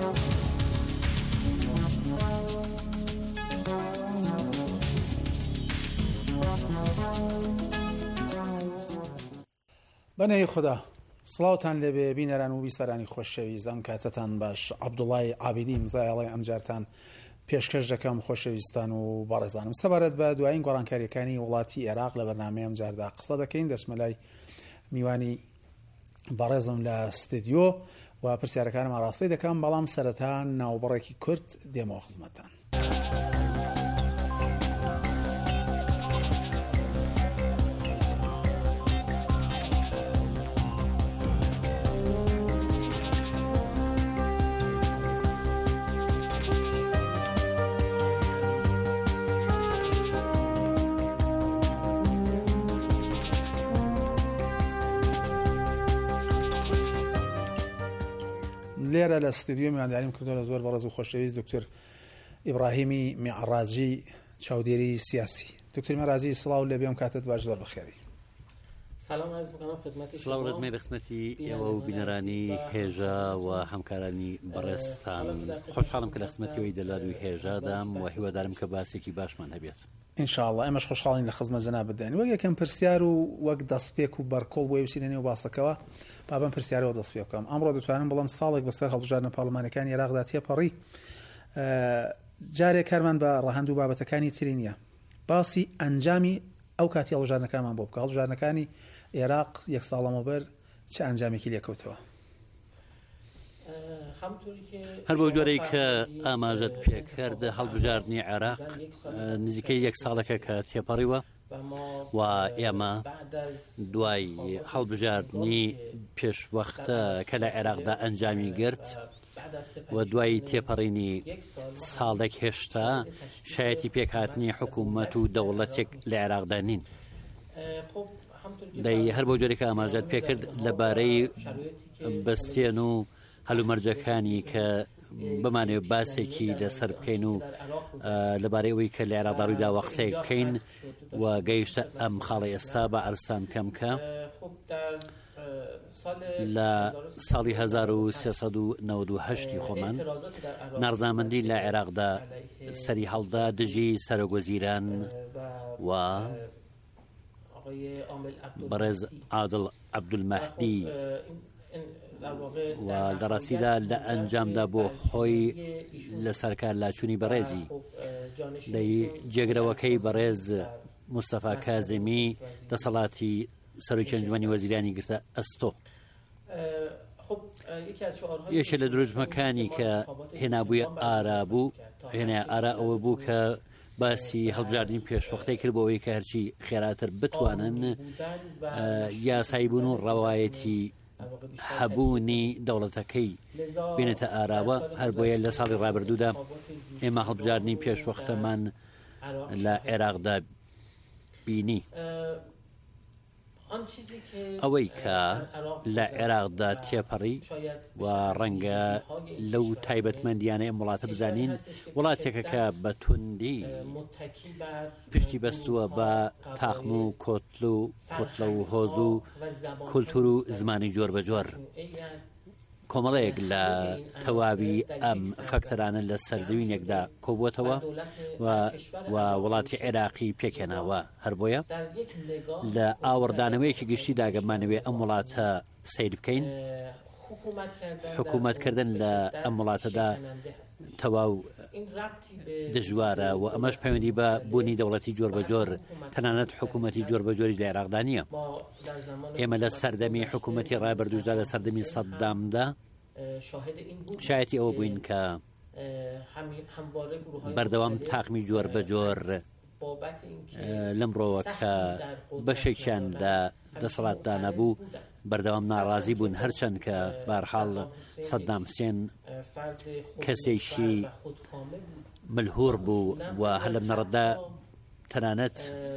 بەنەی خوددا سڵاوتان لەبێ بینەران و بیسەرانی خۆشەویست ئەم کاتتان باش. عەبدوڵای عابیدی مزایەڵی ئەمجارتان پێشکەش دەکەم خۆشەویستان و بەڕێزانم. سەبارەت بە دوایین گۆڕانکاریەکانی وڵاتی عێراق لە بەرنامەی ئەمجاردا قسە دەکەین. دەچمەلای میوانی بەڕێزم لە ستودیۆ و پرسیارەکانم ئاڕاستی دەکەم، بەڵام سەرەتا ناوبەڕێکی کورد دێمەوە خزمەتتان. لێرە لە ستودیۆ میوانداریم کردو لە زۆر بەڕێز و خۆشەویست دکتۆر ئیبراهیمی میعڕاجی چاودێری سیاسی. دکتۆر میعڕاجی سڵاو لەبێ ئەم کاتت باش، زۆر بەخێری. سڵاو ڕێزمەی بەخسمەتی ئێوە و بینەرانی هێژە و هەمکارانی بەڕێستان. خۆشحاڵم کە لە خزمەتیەوەی دەلادوی هێژادام و هیوادارم کە باسێکی باشمان هەبێت. ئینشاءڵڵا ئێمەش خۆشحاڵین لە خزمەت جەناب بدەین. وەک یەکەم پرسیار و وەک دەستپێک و بەرکۆڵ بۆ وسیلە نێو باسەکەوە بابم پرسیارەوە دەست پێ بکەم. ئەمڕۆ دەتوانم بڵام ساڵێک بەسەر هەڵبژاردنە پاڵمانەکانی عێراقدا تێپەڕی. جارێک کارمان بە ڕەهەندوو بابەتەکانی تری نییە، باسی ئەنجامی ئەو کاتی هەڵبژاردنەکانمان بۆ بکە. هەڵبژاردنەکانی عێراق یەک ساڵەمەوبەر چه ئەنجامێکی لێکەوتەوە؟ هەر بۆ جۆرەی کە ئاماژەت پێکرد هەڵبژاردننی عێراق نزیکەی یەک ساڵەکە کە تێپەڕیوە و ئێمە دوای هەڵبژاردننی پێشوەختە کە لە عێراقدا ئەنجامی گرت و دوای تێپەڕینی ساڵێک هێشتا شایەتی پێکهاتنی حکوومەت و دەوڵەتێک لە عێراقدا نین. دەی هەر بۆ جۆرێک ئاماژەت پێکرد لەبارەی بەستێن و هەلومەرجەکانی کە بمانێت باسێکی لەسەر بکەین و لەبارەی ئەوەی کە لە عێراقدا ڕوویداوە قسەی بکەین و گەیشتە ئەم خاڵی ئێستا بە ئەرستان بکەم کە لە ساڵی هەزار و سێسەد و نەوەد و هەشتی خۆمان نەڕزامەندی لە عێراقدا سەری هەڵدا دژی سەرۆگوەزیران و بەڕێز عادڵ عەبدولمەهدی و لەڕاستیدا لە ئەنجامدا بۆ خۆی لە سەرکار لاچوونی بەڕێزی دەی جێگرەوەکەی بەڕێز مستەفا کازمی دەسەڵاتی سەرۆکی ئەنجومەنی وەزیرانی گرتە ئەستۆ. یەکێک لە دروستمەکانی کە هێنابوویە ئارا بوو هێنای ئارا ئەوە بوو کە باسی هەڵبژاردننی پێشوەختەی کرد بۆ ئەوەی کە هەرچی خێراتر بتوانن یاسایی بوون و ڕەوایەتی هەبوونی دەوڵەتەکەی بێنێتە ئاراوە. هەر بۆیە لە ساڵی ڕابردوودا ئێمە هەڵبژاردننی پێشوەختەمان لە عێراقدا بینی. ئەوەی کە لە عێراقدا تێپەڕی و ڕەنگە لەو تایبەتمەندیانە ئەم وڵاتە بزانین وڵاتێکە کە بە توندی پشتی بەستووە بە تاخم و کۆتل و کۆتلە و هۆز و کولتور و زمانی جۆر بە جۆر. کۆمەڵەیەک لە تەواوی ئەم فەکتەرانە لە سەرزەوینێکدا کۆبووەتەوە و وڵاتی عێراقی پێکێناوە. هەر بۆیە لە ئاوەردانەوەیەکی گشتی داگەمانەوێ ئەم وڵاتە سیر بکەین. حکوومەتکردن لە ئەم وڵاتەدا تەواو دژوارە و ئەمەش پەیوەندی بە بوونی دەوڵەتی جۆر بە جۆر تەنانەت حکوومەتی جۆر بە جۆریش لە عێراقدا نییە. ئێمە لە سەردەمی حکوومەتی ڕابردوودا لە سەردەمی سەددامدا شایەتی ئەوە بووین کە بەردەوام تاقمی جۆر بە جۆر لەمڕۆوە کە بەشێکیان لە دەسەڵاتدا نەبوو بەردەوام ناڕازی بوون، هەرچەند کە بەرحاڵ سەددام حوسێن کەسێکی ملهور بوو و هەر لەم نەڕەتدا تەنانەت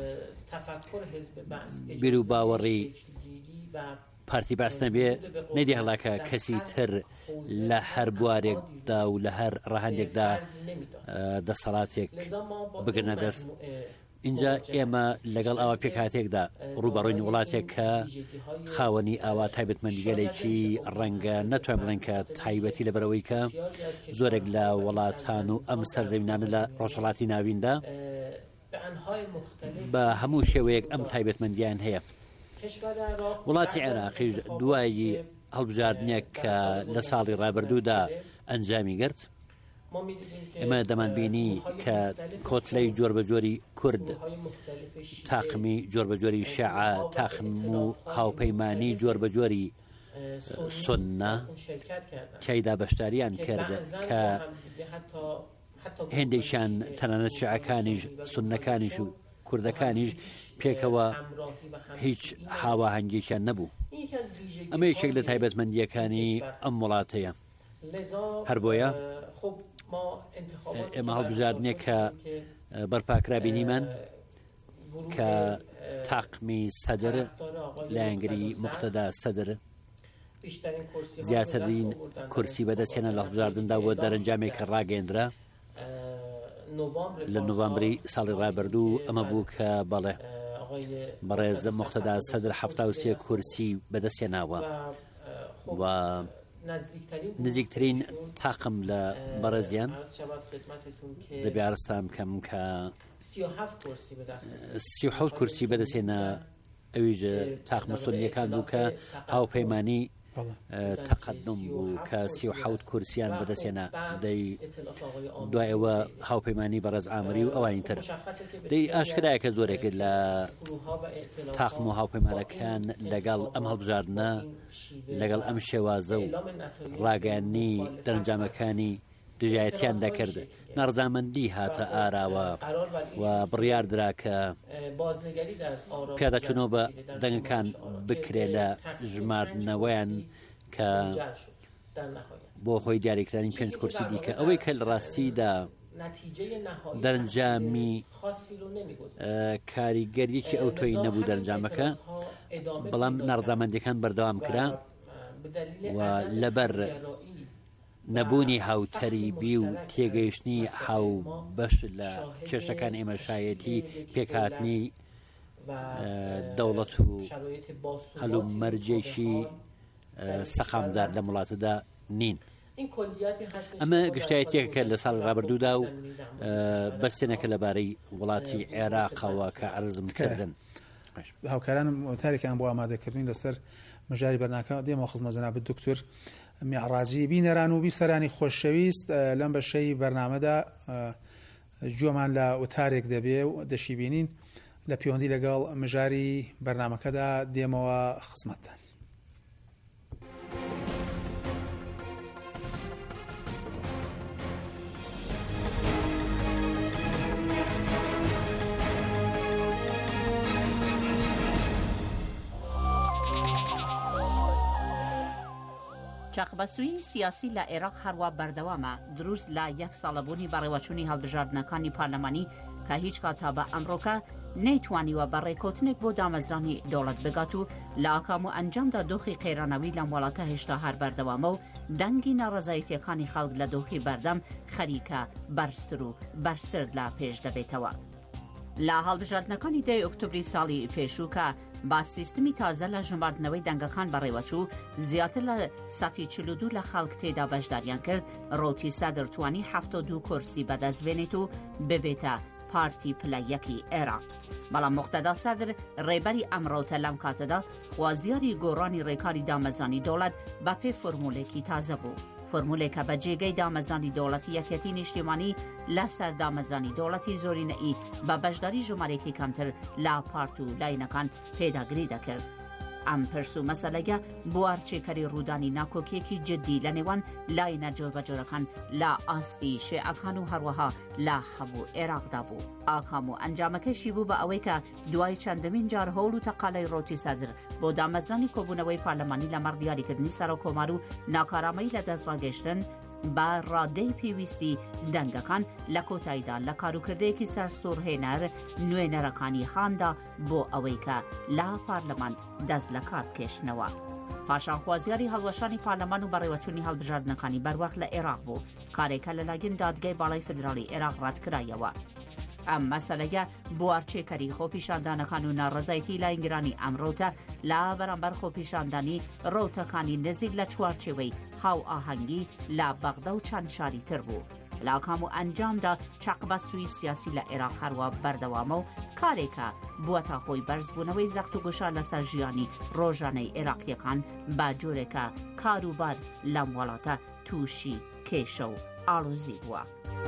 بیر و باوەڕی پارتی باس نەبێ نەیدی هەڵاکە کەسی تر لە هەر بوارێکدا و لە هەر ڕەهەندێکدا دەسەڵاتێک بگرنە دەست. اینجا ئێمە لەگەڵ ئەوە پێکهاتێکدا ڕوبەڕووین وڵاتێک کە خاوەنی ئاوا تایبەتمەندیگەلێکی ڕەنگە نەتوان بڵێن کە تایبەتی لەبەرەوەی کە زۆرێک لە وڵاتان و ئەم سەرزەوینانە لە ڕۆژهەڵاتی ناویندا بە هەموو شێوەیەک ئەم تایبەتمەندیان هەیە. وڵاتی عێراقیش دوایی هەڵبژاردنێک کە لە ساڵی ڕابردوودا ئەنجامی گرت، ئێمە دەمانبینی کە کۆتلەی جۆر بە جۆری کورد، تاقمی جۆر بە جۆری شیعە، تاقم و هاوپەیمانی جۆر بە جۆری سونە کەیدا بەشداریان کرد کە هێندێکیان تەنانەت شیعەکانیش سونەکانیش و کوردەکانیش پێکەوە هیچ هاواهەنگێکیان نەبوو. ئەمە یەکێک لە تایبەتمەندیەکانی ئەم وڵاتەیە. هەر بۆیە ئێمە هەڵبژاردنێک کە بەرپاکرابینیمان کە تاقمی سەدر لایەنگری مقتەدا سەدر زیاترین کورسی بەدەستێنە لە هەڵبژاردندا بۆ دەرەنجامێک کە ڕاگەیەندرا لە نۆڤەمبری ساڵی ڕابردوو. ئەمە بوو کە بەڵێ بەڕێز مقتەدا سەدر هەفتا و سێ کورسی بەدەستێناوە و نزیکترین تاقم لە بەڕێزیان دەبێ ئارستان بکەم کە سی و حەوت کورسی بەدەستێنە. ئەویش تاقمە سونیەکان بوو کە هاوپەیمانی تەقەدم بوو کە سی و حەوت کورسیان بەدەستێنە. دەی دوایەوە هاوپەیمانی بەڕێز ئامری و ئەوانی تر. دەی ئاشکرایە کە زۆرێک لە تاقم و هاوپەیمانەکان لەگەڵ ئەم هەڵبژاردنە لەگەڵ ئەم شێوازە و ڕاگەیاندنی دەرەنجامەکانی دژایەتیان دەکرد. نەڕزامەندی هاتە ئاراوە و بڕیار درا کە پیادەچوونەوە بە دەنگەکان بکرێ لە ژمارنەوەیان کە بۆ خۆی دیاریکرانی پێنج کورسی دیکە. ئەوەی کە لە ڕاستیدا دەرەنجامی کاریگەریەکی ئەو تۆی نەبوو دەرەنجامەکە، بەڵام نەڕزامەندیەکان بەردەوام کرا و لەبەر نەبوونی هاوتەریبی و تێگەیشتنی هاو بەش لە کێشەکان ئێمەشایەتی پێکهاتنی دەوڵەت و هەلو مەرجێکی سەخامدار لە وڵاتەدا نین. ئەمە گشتایەتێکە کە لە ساڵ ڕابردوودا و بەستێنەکە لەبارەی وڵاتی عێراقەوە کە عەرزم کردن. هاوکارانم تاریکیان بۆ ئامادەکردنی لەسەر مژاری بەرناکە دێمەوە خزمە جەنابەت دکتۆر میعڕاجی بینەران و بیسەرانی خۆشەویست لەم بەشەی بەرنامەدا گوێمان لە وتارێک دەبێ و دەشی بینین لە پەیوەندی لەگەڵ مژاری بەرنامەکەدا دێمەوە خزمەتتان. چاقبەسووی سیاسی لە عێراق هەروە بەردەوامە دروست لە یەک ساڵەبوونی بەڕێوەچوونی هەڵبژاردنەکانی پارلەمانی کە هیچ کاتا بە ئەمڕۆکە نەیتوانیوە بە ڕێکۆتنێک بۆ دامەزرانی دەوڵەت بگات و لە ئاکام و ئەنجامدا دۆخی قێرانەوی لەم وڵاتە هێشتا هەر بەردەوامە و دەنگی ناڕەزایەتیەکانی خەڵک لە دۆخی بەردەم خەریکە بەرزتر و بەرزتر لە پێش دەبێتەوە. لە هەڵبژاردنەکانی دەی ئۆکتۆبری ساڵی پێشوو کە با سیستمی تازە لە ژماردنەوەی دەنگەکان بەڕێوەچوو زیاتر لە سەتی چل و دوو لە خەڵک تێدا بەشداریان کرد، ڕۆتی سەدر توانی هەفتاد و دوو کورسی بەدەستبێنێت و ببێتە پارتی پلەیەکی عێراق. بەڵام موقتەدا سەدر ڕێبەری ئەمڕۆتە لەم کاتەدا خوازیاری گۆڕانی ڕێکاری دامەزانی دەوڵەت بە پێ فۆرمولێکی تازە بوو. فۆرمولێکە بە جێگەی دامەزانی دەوڵەتی یەکێتی نیشتیمانی لەسەر دامەزانی دەوڵەتی زۆرینەئی بە بەشداری ژمارەیەکی کەمتر لە پارت و لاینەکان پێداگری دەکرد. ئەم پرس و مەسەلەگە بوارچێکەری ڕوودانی ناکۆکیەکی جدی لە نێوان لاینە جۆربەجۆرەکان لە ئاستی شێعەکان و هەروەها لە هەموو عێراقدا بوو. ئاکام و ئەنجامەکەشی بوو بە ئەوەی کە دوای چەندەمین جار هەوڵ و تەقالەی ڕۆتی سەدر بۆ دامەزرانی کۆبوونەوەی پارلەمانی لەمەڕ دیاریکردنی سەرۆکۆمار و ناکارامەی لە دەستڕاگەیشتن بە ڕادەی پێویستی دەنگەکان لە کۆتاییدا لە کاروکردەیەکی سەرسوڕهێنەر نوێنەرەکانی خاندا بۆ ئەوەی کە لە پارلەمان دەست لە کار بکێشنەوە. پاشان خوازیاری هەڵوەشانی پارلەمان و بەڕێوەچوونی هەڵبژاردنەکانی بەروەخت لە عێراق بوو، کارێکە لەلایەن دادگای باڵای فدرالی عێراق ڕاتکرایەوە. ئەم مەسەلەگە بوارچێکەری خۆپیشاندانەکان و ناڕەزایەتی لاینگرانی ئەمڕۆتە لە بەرامبەر خۆپیشاندانی ڕۆتەکانی نزیک لە چوارچێوەی هاو ئاهەنگی لە بەغدە و چەند شاری تر بوو. لە ئاکام و ئەنجامدا چاقبەسووی سیاسی لە عێراق هەروە بەردەوامە و کارێکە بووەتە خۆی بەرزبوونەوەی زەخت و گوشار لەسەر ژیانی ڕۆژانەی عێراقیەکان بە جۆرێکە کاروبار لەم وڵاتە تووشی کێشە و ئاڵوزی بووە.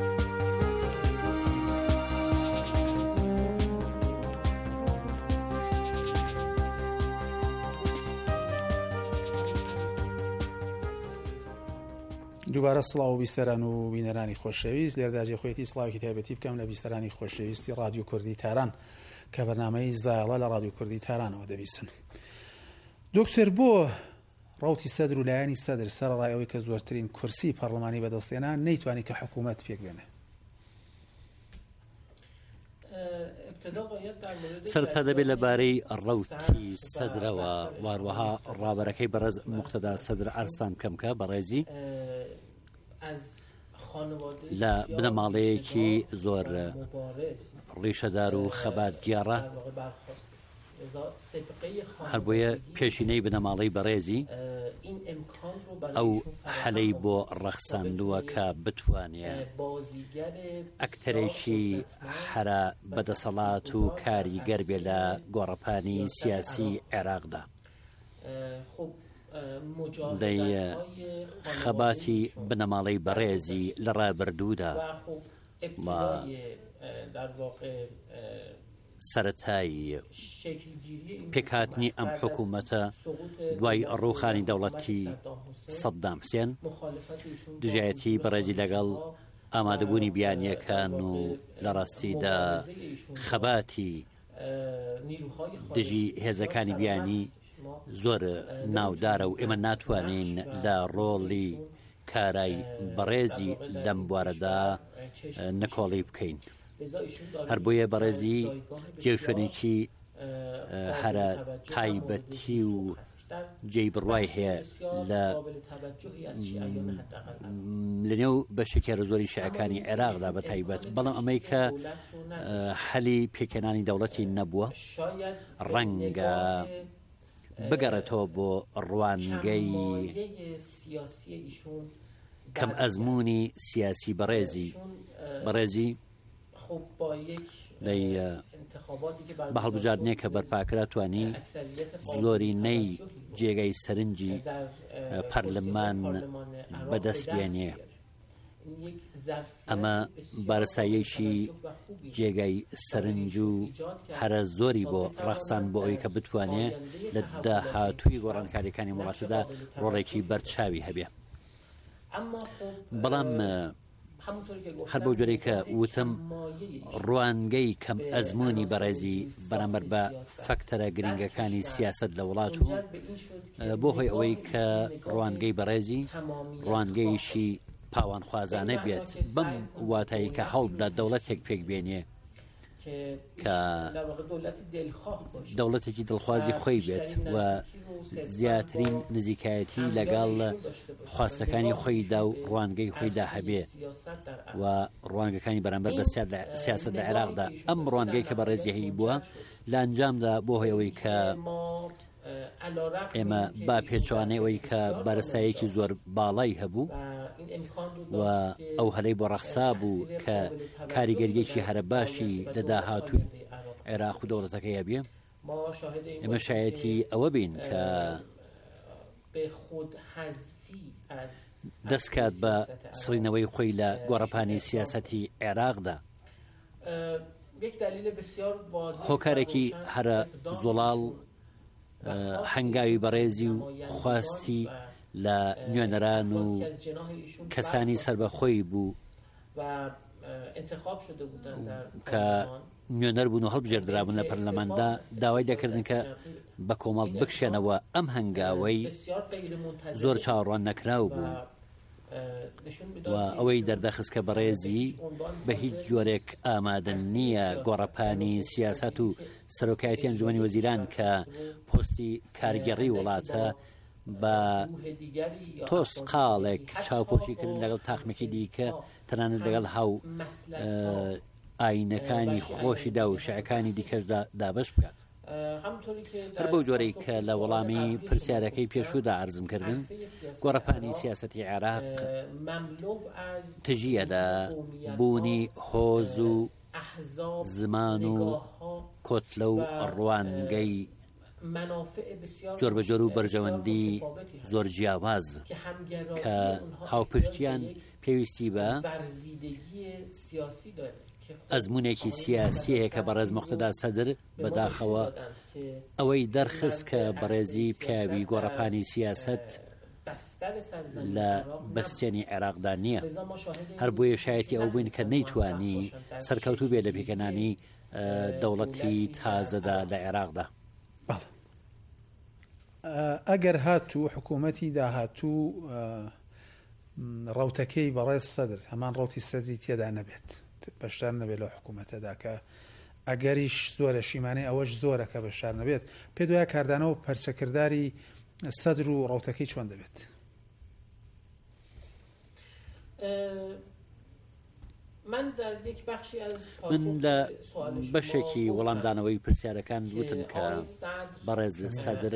دووبارە سڵاو و بیسەران و بینەرانی خۆشەویست لێرداجی خۆیەتی سڵاوی تایبەتی بکەم لە بیسەرانی خۆشەویستی رادیۆ کوردی تاران کە بەرنامەی زایڵە لە رادیۆ کوردی تارانەوە دەبیستن. دکتۆر بۆ ڕوتی سەدر و لایەنی سەدر سەرڕایەوەی کە زۆرترین کورسی پەرلەمانی بەدەستێنا نەیتوانی کە حکوومەت پێک بێنێ؟ سەرەتا دەبێت لەبارەی ڕەوتی سەدرەوە واروەها ڕابەرەکەی بەڕێز موقتەدا سەدر ئەرستان بکەمکە بەڕێزی لە بنەماڵەیەکی زۆر ڕیشەدار و خەبات گێڕە هەر بۆیە پێشینەی بنەماڵەی بەڕێزی ئەو هەلەی بۆ ڕەخساندووە کە بتوانێت ئەکتەرێکی هەرە بەدەسەڵات و کاریگەر بێ لە گۆڕەپانی سیاسی عێراقدا. دەی خەباتی بنەماڵەی بەڕێزی لە ڕابردوودا سەرەتایی پێکهاتنی ئەم حکوومەتە دوای ڕووخانی دەوڵەتی سەدام حوسێن دژایەتی بەڕێزی لەگەڵ ئامادەبوونی بیانیەکان و لە ڕاستیدا خەباتی دژی هێزەکانی بیانی زۆر ناودارە و ئێمە ناتوانین لە ڕۆڵی کارای بەڕێزی لەم بوارەدا نەکۆڵی بکەین. هەر بۆیە بەڕێزی جێوشوێنێکی هەرە تایبەتی و جێی بڕوای هەیە لە لەنێو بەشێکی زۆری شیعەکانی عێراقدا بە تایبەت، بەڵام ئەمەی کە حەلی پێکێنانی دەوڵەتی نەبووە ڕەنگە بگەڕێتەوە بۆ ڕوانگەی کەم ئەزمموی سیاسی بەڕێزی بەڕێزی دەی بە هەڵبژاردنێ کە بەرپاکرا توانی زۆرینەی جێگەی سەرنجی پەرلەمان بەدەست بێنێ. ئەمە بارەستاییەکی جێگای سەرنج و هەرە زۆری بۆ ڕەخسان بۆ ئەوی کە بتوانێ لە داهاتووی گۆڕانکاریەکانی وڵاتەدا ڕۆڵێکی بەرچاوی هەبێ. بەڵام هەر بەو جۆرەی کە وتم ڕوانگەی کەم ئەزمموی بەڕێزی بەرامبەر بە فەکتەرە گرنگەکانی سیاست لە وڵات و بۆ هۆی ئەوەی کە ڕوانگەی بەڕێزی ڕوانگەیشی پاوانخوازانە بێت بەم واتایی کە هەوڵدا دەوڵەتێک پێک بێنێ کە دەوڵەتێکی دڵخوازی خۆی بێت و زیاترین نزیکایەتی لەگەڵ خواستەکانی خۆیدا و ڕوانگەی خۆیدا هەبێ و ڕوانگەکانی بەرامبەر بە سیاست لە عێراقدا ئەم ڕوانگەی کە بەڕێزی هەیە بووە لە ئەنجامدا بۆ هۆی ئەوەی کە ئێمە با پێچوانەوەی کە بەرەستایەکی زۆر باڵای هەبوو و ئەو هەلەی بۆ ڕەخسا بوو کە کاریگەریەکی هەرە باشی لە داهاتووی عێراق و دەوڵەتەکەی هەبێ. ئێمە شایەتی ئەوە بین کە دەستکات بە سڕینەوەی خۆی لە گۆڕەپانی سیاسەتی عێراقدا. هۆکارێکی هەرە زۆڵاڵ هەنگاوی بەڕێزی و خواستی لە نوێنەران و کەسانی سربەخۆی بوو کە نوێنەر بوون و هەڵبژێردرابوون لە پەرلەماندا داوای دەکردن کە بە کۆمەڵ بکشێنەوە. ئەم هەنگاوەی زۆر چاوەڕوان نەکراو بوو و ئەوەی دەردەخست کە بەڕێزی بە هیچ جۆرێک ئامادە نییە گۆڕەپانی سیاست و سەرۆکایەتی ئەنجومەنی وەزیران کە پۆستی کارگەڕی وڵاتە بە تۆس قاڵێک چاوپۆشیکردن لەگەڵ تاخمێکی دیکە تەنانەت لەگەڵ هاو ئاینەکانی خۆشیدا و شەعەکانی دیکەشدا دابش بکات. هەر بەو جۆرەی کە لە وەڵامی پرسیارەکەی پێشوودا عەرزم کردن، گۆڕەپانی سیاسەتی عێراق تژیەدا بوونی هۆز و زمان و کۆتلە و ڕوانگەی جۆربەجۆر و بەرژەوەندی زۆر جیاواز کە هاوپشتیان پێویستی بە ئەزمونێکی سیاسی هەیە کە بەڕێز موقتەدا سەدر بەداخەوە ئەوەی دەرخست کە بەڕێزی پیاوی گۆڕەپانی سیاست لە بەستێنی عێراقدا نییە. هەر بۆیە شایەتی ئەو بووین کە نەیتوانی سەرکەوتوو بێ لە پێکەنانی دەوڵەتی تازەدا لە عێراقدا. ئەگەر هاتوو حکوومەتی داهاتوو ڕەوتەکەی بەڕێز سەدر هەمان ڕەوتی سەدری تێدا نەبێت، بەشدار نەبێت لە حکوومەتەدا، کە ئەگەریش زۆرە شیمانەی ئەوەش زۆرە کە بەشدار نەبێت، پێ دوایە کاردانەوە پەرچەکردداری سەدر و ڕەوتەکەی چۆن دەبێت؟ من لە بەشێکی وەڵامدانەوەی پرسیارەکان وتم کە بەڕێز سەدر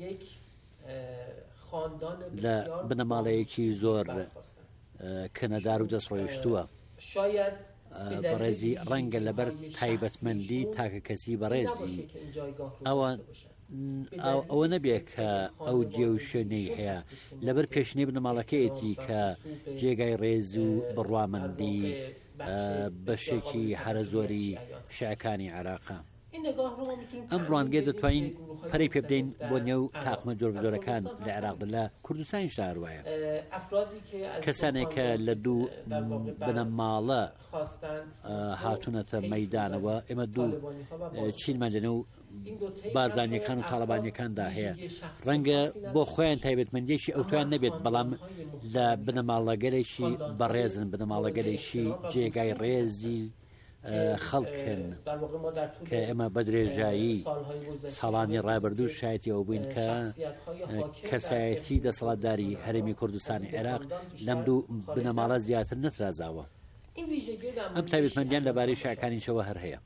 لە بنەماڵەیەکی زۆر کەنەدار و دەستڕۆیشتووە. بەڕێزی ڕەنگە لەبەر تایبەتمەندی تاکە کەسی بەڕێزی ئەوە ئەوە نەبێ کە ئەو جێ و شوێنەی هەیە لەبەر پێشنەی بنەماڵەکەیەتی کە جێگای ڕێز و بڕوامەندی بەشێکی هەرە زۆری شیعەکانی عێراقا. ئەم ڕوانگەی دەتوانین پەرەی پێ بدەین بۆ نێو تاقمە جۆربجۆرەکان لە عێراقدا، لە کوردستانیشدا هەروایە کەسانێک کە لە دوو بنەماڵە هاتوونەتە مەیدانەوە. ئێمە دوو چینمان لەنێو بارزانیەکان و تاڵەبانیەکاندا هەیە، ڕەنگە بۆ خۆیان تایبەتمەندیەکی ئەوتوان نەبێت، بەڵام لە بنەماڵەگەلێکی بەڕێزن، بنەماڵەگەلێکی جێگای ڕێزی خەڵکن کە ئێمە بە درێژایی ساڵانی ڕابردوو شایەتی ئەو بووین کە کەسایەتی دەسەڵاتداری هەرێمی کوردستانی عێراق لەم دوو بنەماڵە زیاتر نەترازاوە. ئەم تایبەتمەندیان لەبارەی شایەکانیشەوە هەر هەیە.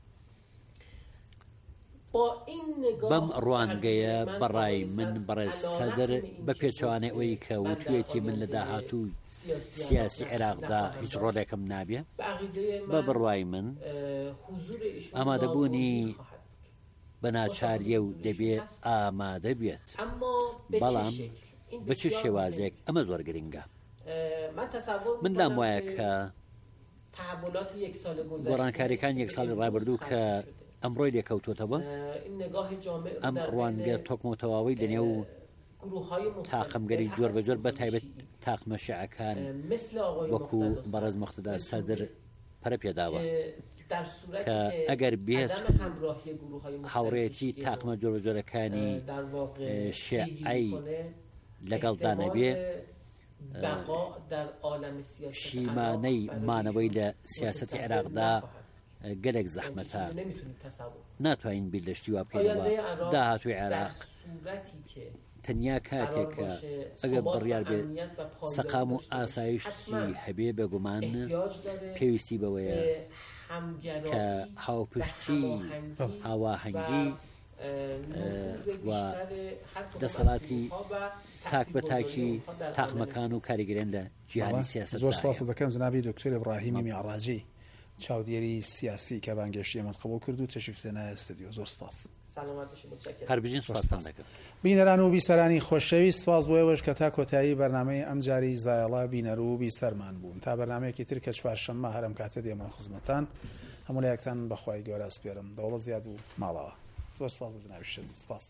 بەم ڕوانگەیە بەڕای من بەڕێز سەدر بە پێچوانەی ئەوەی کە وتوێتی من لە داهاتوو سیاسی عێراقدا هیچ ڕۆلێکم نابێ، بە بڕوای من ئامادەبوونی بە ناچاریە و دەبێ ئامادە بێت، بەڵام بە چ شێوازێک ئەمە زۆر گرنگە. من لام وایە کە گۆڕانکاریەکان یەک ساڵی ڕابردوو کە ئەمڕۆی لێکەوتوتەوە، ئەم ڕوانگە تۆکمە و تەواوی لەنێو تاقمگەری جۆر بە جۆر بە تایبەت تاقمە شیعەکان وەکو بەڕێز موختەدا سەدر پەرە پێداوە کە ئەگەر بێت هاوڕێتی تاقمە جۆر بە جۆرەکانی شیعەی لەگەڵدا نەبێ، شیمانەی مانەوەی لە سیاسەتی عێراقدا گەلێک زەحمەتە، ناتوانین بیر لە شتی وا بکەینەوە. داهاتووی عێراق تەنیا کاتێکە ئەگەر بڕیار بێ سەقام و ئاسایشتی هەبێ بێگومان پێویستی بەوەیە کە هاوپشتی هاواهەنگی و دەسەڵاتی تاک بە تاکی تاقمەکان و کاریگەریان لە جیهانی سیاست. زۆر سپاس دەکەم جنابی دکتۆر ئیبراهیمی میعڕاجی، چاودێری سیاسی کە بانگێشتی ئێمە قبول کرد و تەشریفتێنە ئەستدیۆ. زۆر سپاس. هەربژین سوپاسان دەکەم. بینەران و بیسەرانی خۆشەویست، سپاس بۆیەوەش کە تا کۆتایی بەرنامەی ئەم جاری زایەڵا بینەر و بیسەرمان بوون. تا بەرنامەیەکی تر کە چوارشەممە هەرم کاتە دێمە خزمەتان. هەموو لایەکتان بەخوای گەورە سپێرم. دەوڵە زیاد و ماڵەوە. زۆر سپاس بۆ جنابی شەد. سپاس.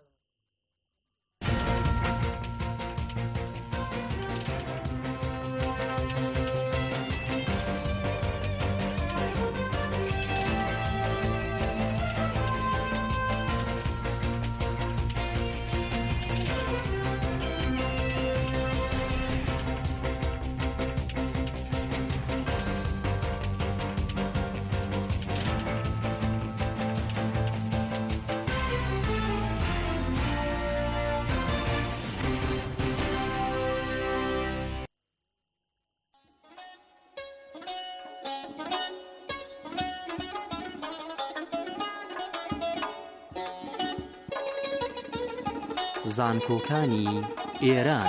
زانکۆکانی ئێران.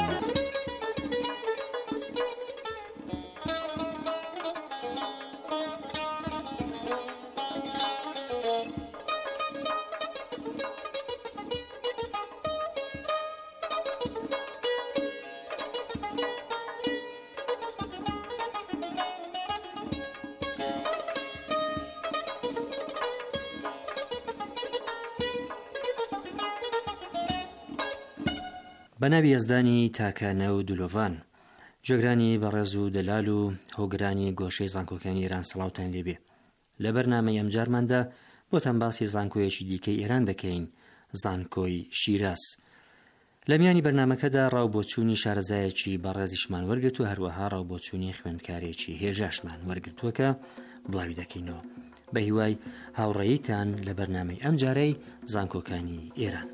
بەناوی ئەزدانی تاکانە و دولۆڤان، جێگرانی بەڕێز و دەلال و هۆگرانی گۆشەی زانکۆکانی ئێران، سەڵاوتان لێبێ. لە بەرنامەی ئەم جارماندا بۆتان باسی زانکۆیەکی دیکەی ئێران دەکەین، زانکۆی شیراز. لە میانی بەرنامەکەدا ڕاوبۆچوونی شارەزایەکی بەڕێزیشمان وەرگرت و هەروەها ڕاوبۆچوونی خوێندکارێکی هێژاشمان وەرگرتووە کە بڵاوی دەکەینەوە. بە هیوای هاوڕێیتان لە بەرنامەی ئەم جارەی زانکۆکانی ئێران.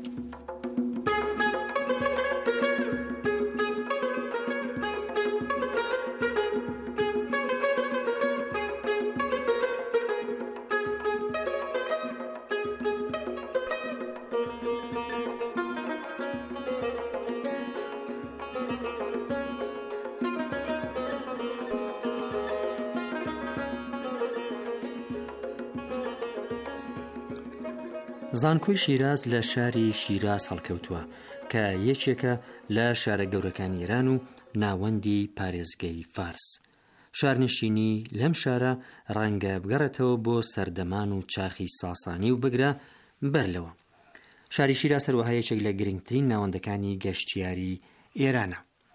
زانکۆی شیراز لە شاری شیراز هەڵکەوتووە کە یەکێکە لە شارە گەورەکانی ئێران و ناوەندی پارێزگەی فارس. شارنشینی لەم شارە ڕەنگە بگەڕێتەوە بۆ سەردەمان و چاخی ساسانی و بگرە بەرلەوە. شاری شیراز هەروەها یەکێک لە گرنگترین ناوەندەکانی گەشتیاری ئێرانە.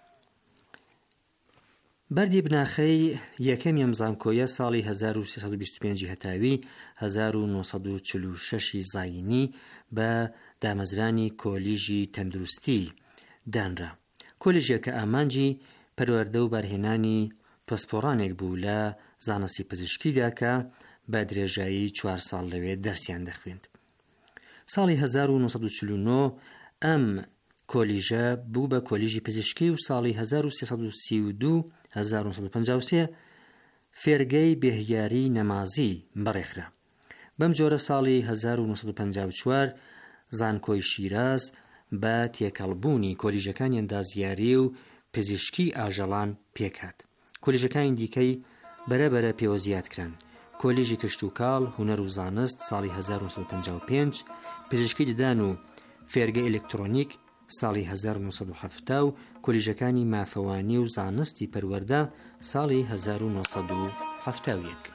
بەردی بناخەی یەکەم ئەم زانکۆیە ساڵی هەزار و سێسەد و بیست و پێنج هەتاوی هەزار و نۆسەد و چل و شەش زاینی بە دامەزرانی کۆلیژی تەندروستی دانرا. کۆلیژێک کە ئامانجی پەروەردە و بەرهێنانی پسپۆڕانێک بوو لە زانستی پزیشکیدا کە بە درێژایی چوار ساڵ لەوێ دەرسیان دەخوێند. ساڵی هەزار و نۆسەد و چل و نۆ ئەم کۆلیژە بوو بە کۆلیژی پزیشکی و ساڵی هەزار و سێسەد و سی و دوو هەزار و نۆسەد و پەنجا و سێ فێرگەی بێهیاری نەمازی بەڕێخرا. بەم جۆرە ساڵی هەزار و نۆسەد و پەنجا و چوار زانکۆی شیراز بە تێکەڵبوونی کۆلیژەکانی ئەندازیاری و پزیشکی ئاژەڵان پێکات. کۆلیژەکانی دیکەی بەرەبەرە پێوە زیادکران. کۆلیژی کشت و کاڵ، هونەر و زانست ساڵی هەزار و نۆسەد و پەنجا و پێنج، پزیشکی ددان و فێرگە ئێلکترۆنیک ساڵی هەزار و نۆسەد و هەفتە و کۆلیژەکانی مافەوانی و زانستی پەروەردە ساڵی هەزار و نۆسەد و هەفتە و یەک.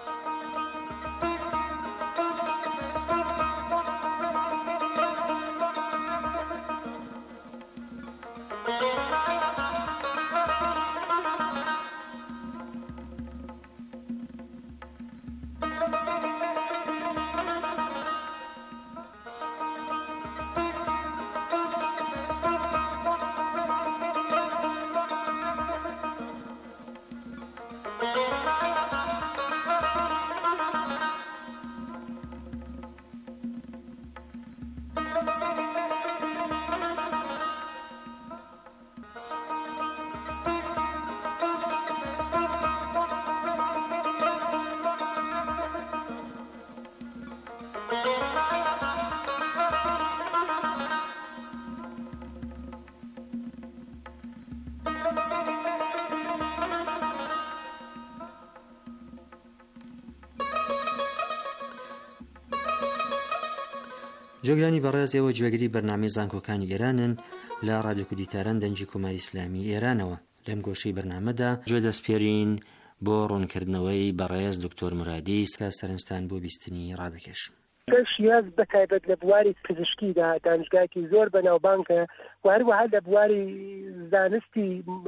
جۆگرانی بەڕێز ئێوە گوێگری بەرنامەی زانکۆکانی ئێرانن لە ڕادیۆ کوردیتاران دەنجی کۆماری ئیسلامی ئێرانەوە. لەم گۆشەی بەرنامەدا گوێ دەسپێرین بۆ ڕوونکردنەوەی بەڕێز دکتۆر مرادی کە سەرنجستان بۆ بیستنی ڕادەکەش. شیراز بەتایبەت لە بواری پزیشکیدا دانیشگایەکی زۆر بەناوبانگە و هەروەها لە بواری زانستی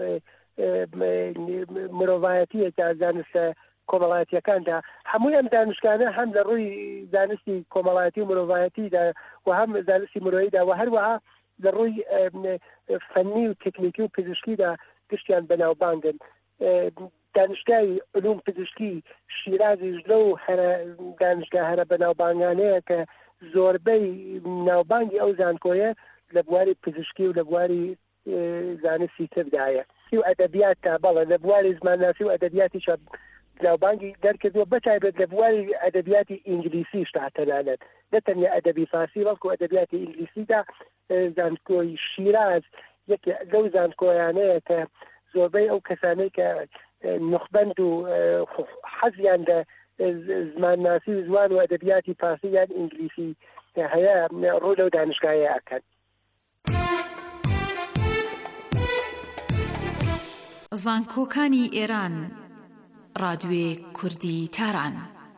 مرۆڤایەتیەکە زانستە کۆمەڵایەتیەکاندا هەمووی ئەم دانیشگانە هەم لە ڕووی زانستی کۆمەڵایەتی و مرۆڤایەتیدا و هەم زانستی مرۆڤیدا و هەروەها لە ڕووی فەنی و تکنیکی و پزیشکیدا گشتیان بەناوبانگن. دانیشگای علوم پزیشکی شیرازیش لەو دانیشگا هەرە بەناوبانگانەیە کە زۆربەی ناوبانگی ئەو زانکۆیە لە بواری پزیشکی و لە بواری زانستی تردایە و ئەدەبیاتە بەڵێ لە بواری زمانناسی و ئەدەبیاتیش ناوبانگی دەرکردووە بەتایبەت لە بواری ئەدەبیاتی ئینگلیسیش تاتەنانێت نەتەنیا ئەدەبی فارسی بەڵکو ئەدەبیاتی ئینگلیسیدا زانکۆی شیراز یەک لەو زانکۆیانەیە کە زۆربەی ئەو کەسانەی کە نخبەند و حەزیان لە زمانناسی و زوان و ئەدەبیاتی فارسی یان ئینگلیسی هەیە ڕوو لەو دانیشگایە ئەکەن. زانکۆکانی ئێران ڕادیۆی کوردی تاران.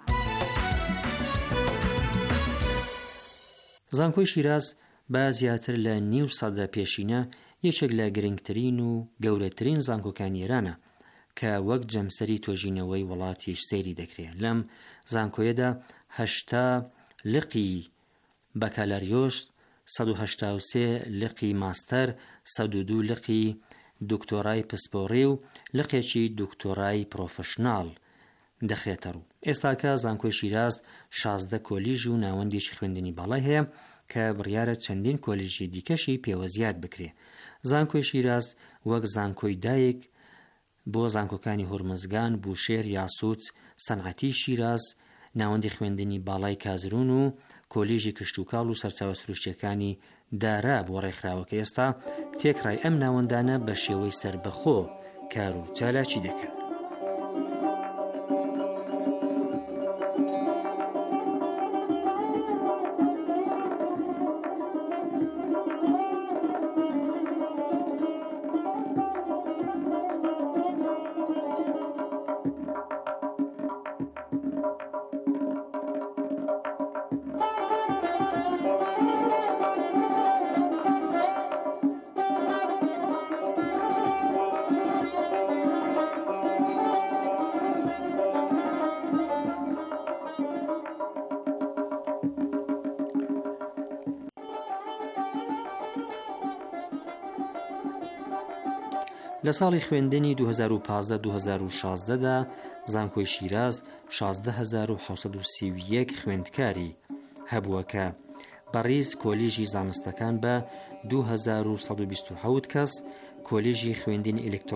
زانکۆی شیراز بە زیاتر لە نیو سەدە پێشینە یەکێک لە گرنگترین و گەورەترین زانکۆکانی ئێرانە کە وەک جەمسەری تۆژینەوەی وڵاتیش سەیری دەکرێت. لەم زانکۆیەدا هەشتا لقی بەکالەریۆس، سەد و هەشتا و سێ لقی ماستەر، سەد و دوو لقی دکتۆرای پسپۆڕی و لقێکی دکتۆرای پرۆفشناڵ دەخرێتە ڕوو. ئێستاکە زانکۆی شیراز شازدە کۆلیژ و ناوەندێکی خوێندنی باڵای هەیە کە بڕیارە چەندین کۆلیژی دیکەشی پێوە زیاد بکرێ. زانکۆی شیراز وەک زانکۆی دایک بۆ زانکۆکانی هورمزگان، بوشێر، یاسووت، سەنعەتی شیراز، ناوەندی خوێندنی باڵای کازرون و کۆلیژی کشت و کاڵ و سەرچاوە سروشتیەکانی دارا بۆ ڕێکخراوەکە ئێستا تێکڕای ئەم ناوەندانە بە شێوەی سربەخۆ کار و چالاکی دەکەن. لە ساڵی خوێندنی دوو هەزار و پازدە دوو هەزار و شازدە دا زانکۆی شیراز شازدە هەزار و حەوسەد و سی و یەک خوێندکاری هەبووە کە بەڕیز کۆلیژی زانستەکان بە دوو هەزار و سەد و بیست و حەوت کەس، کۆلیژی خوێندنی ئێلکترۆنیکی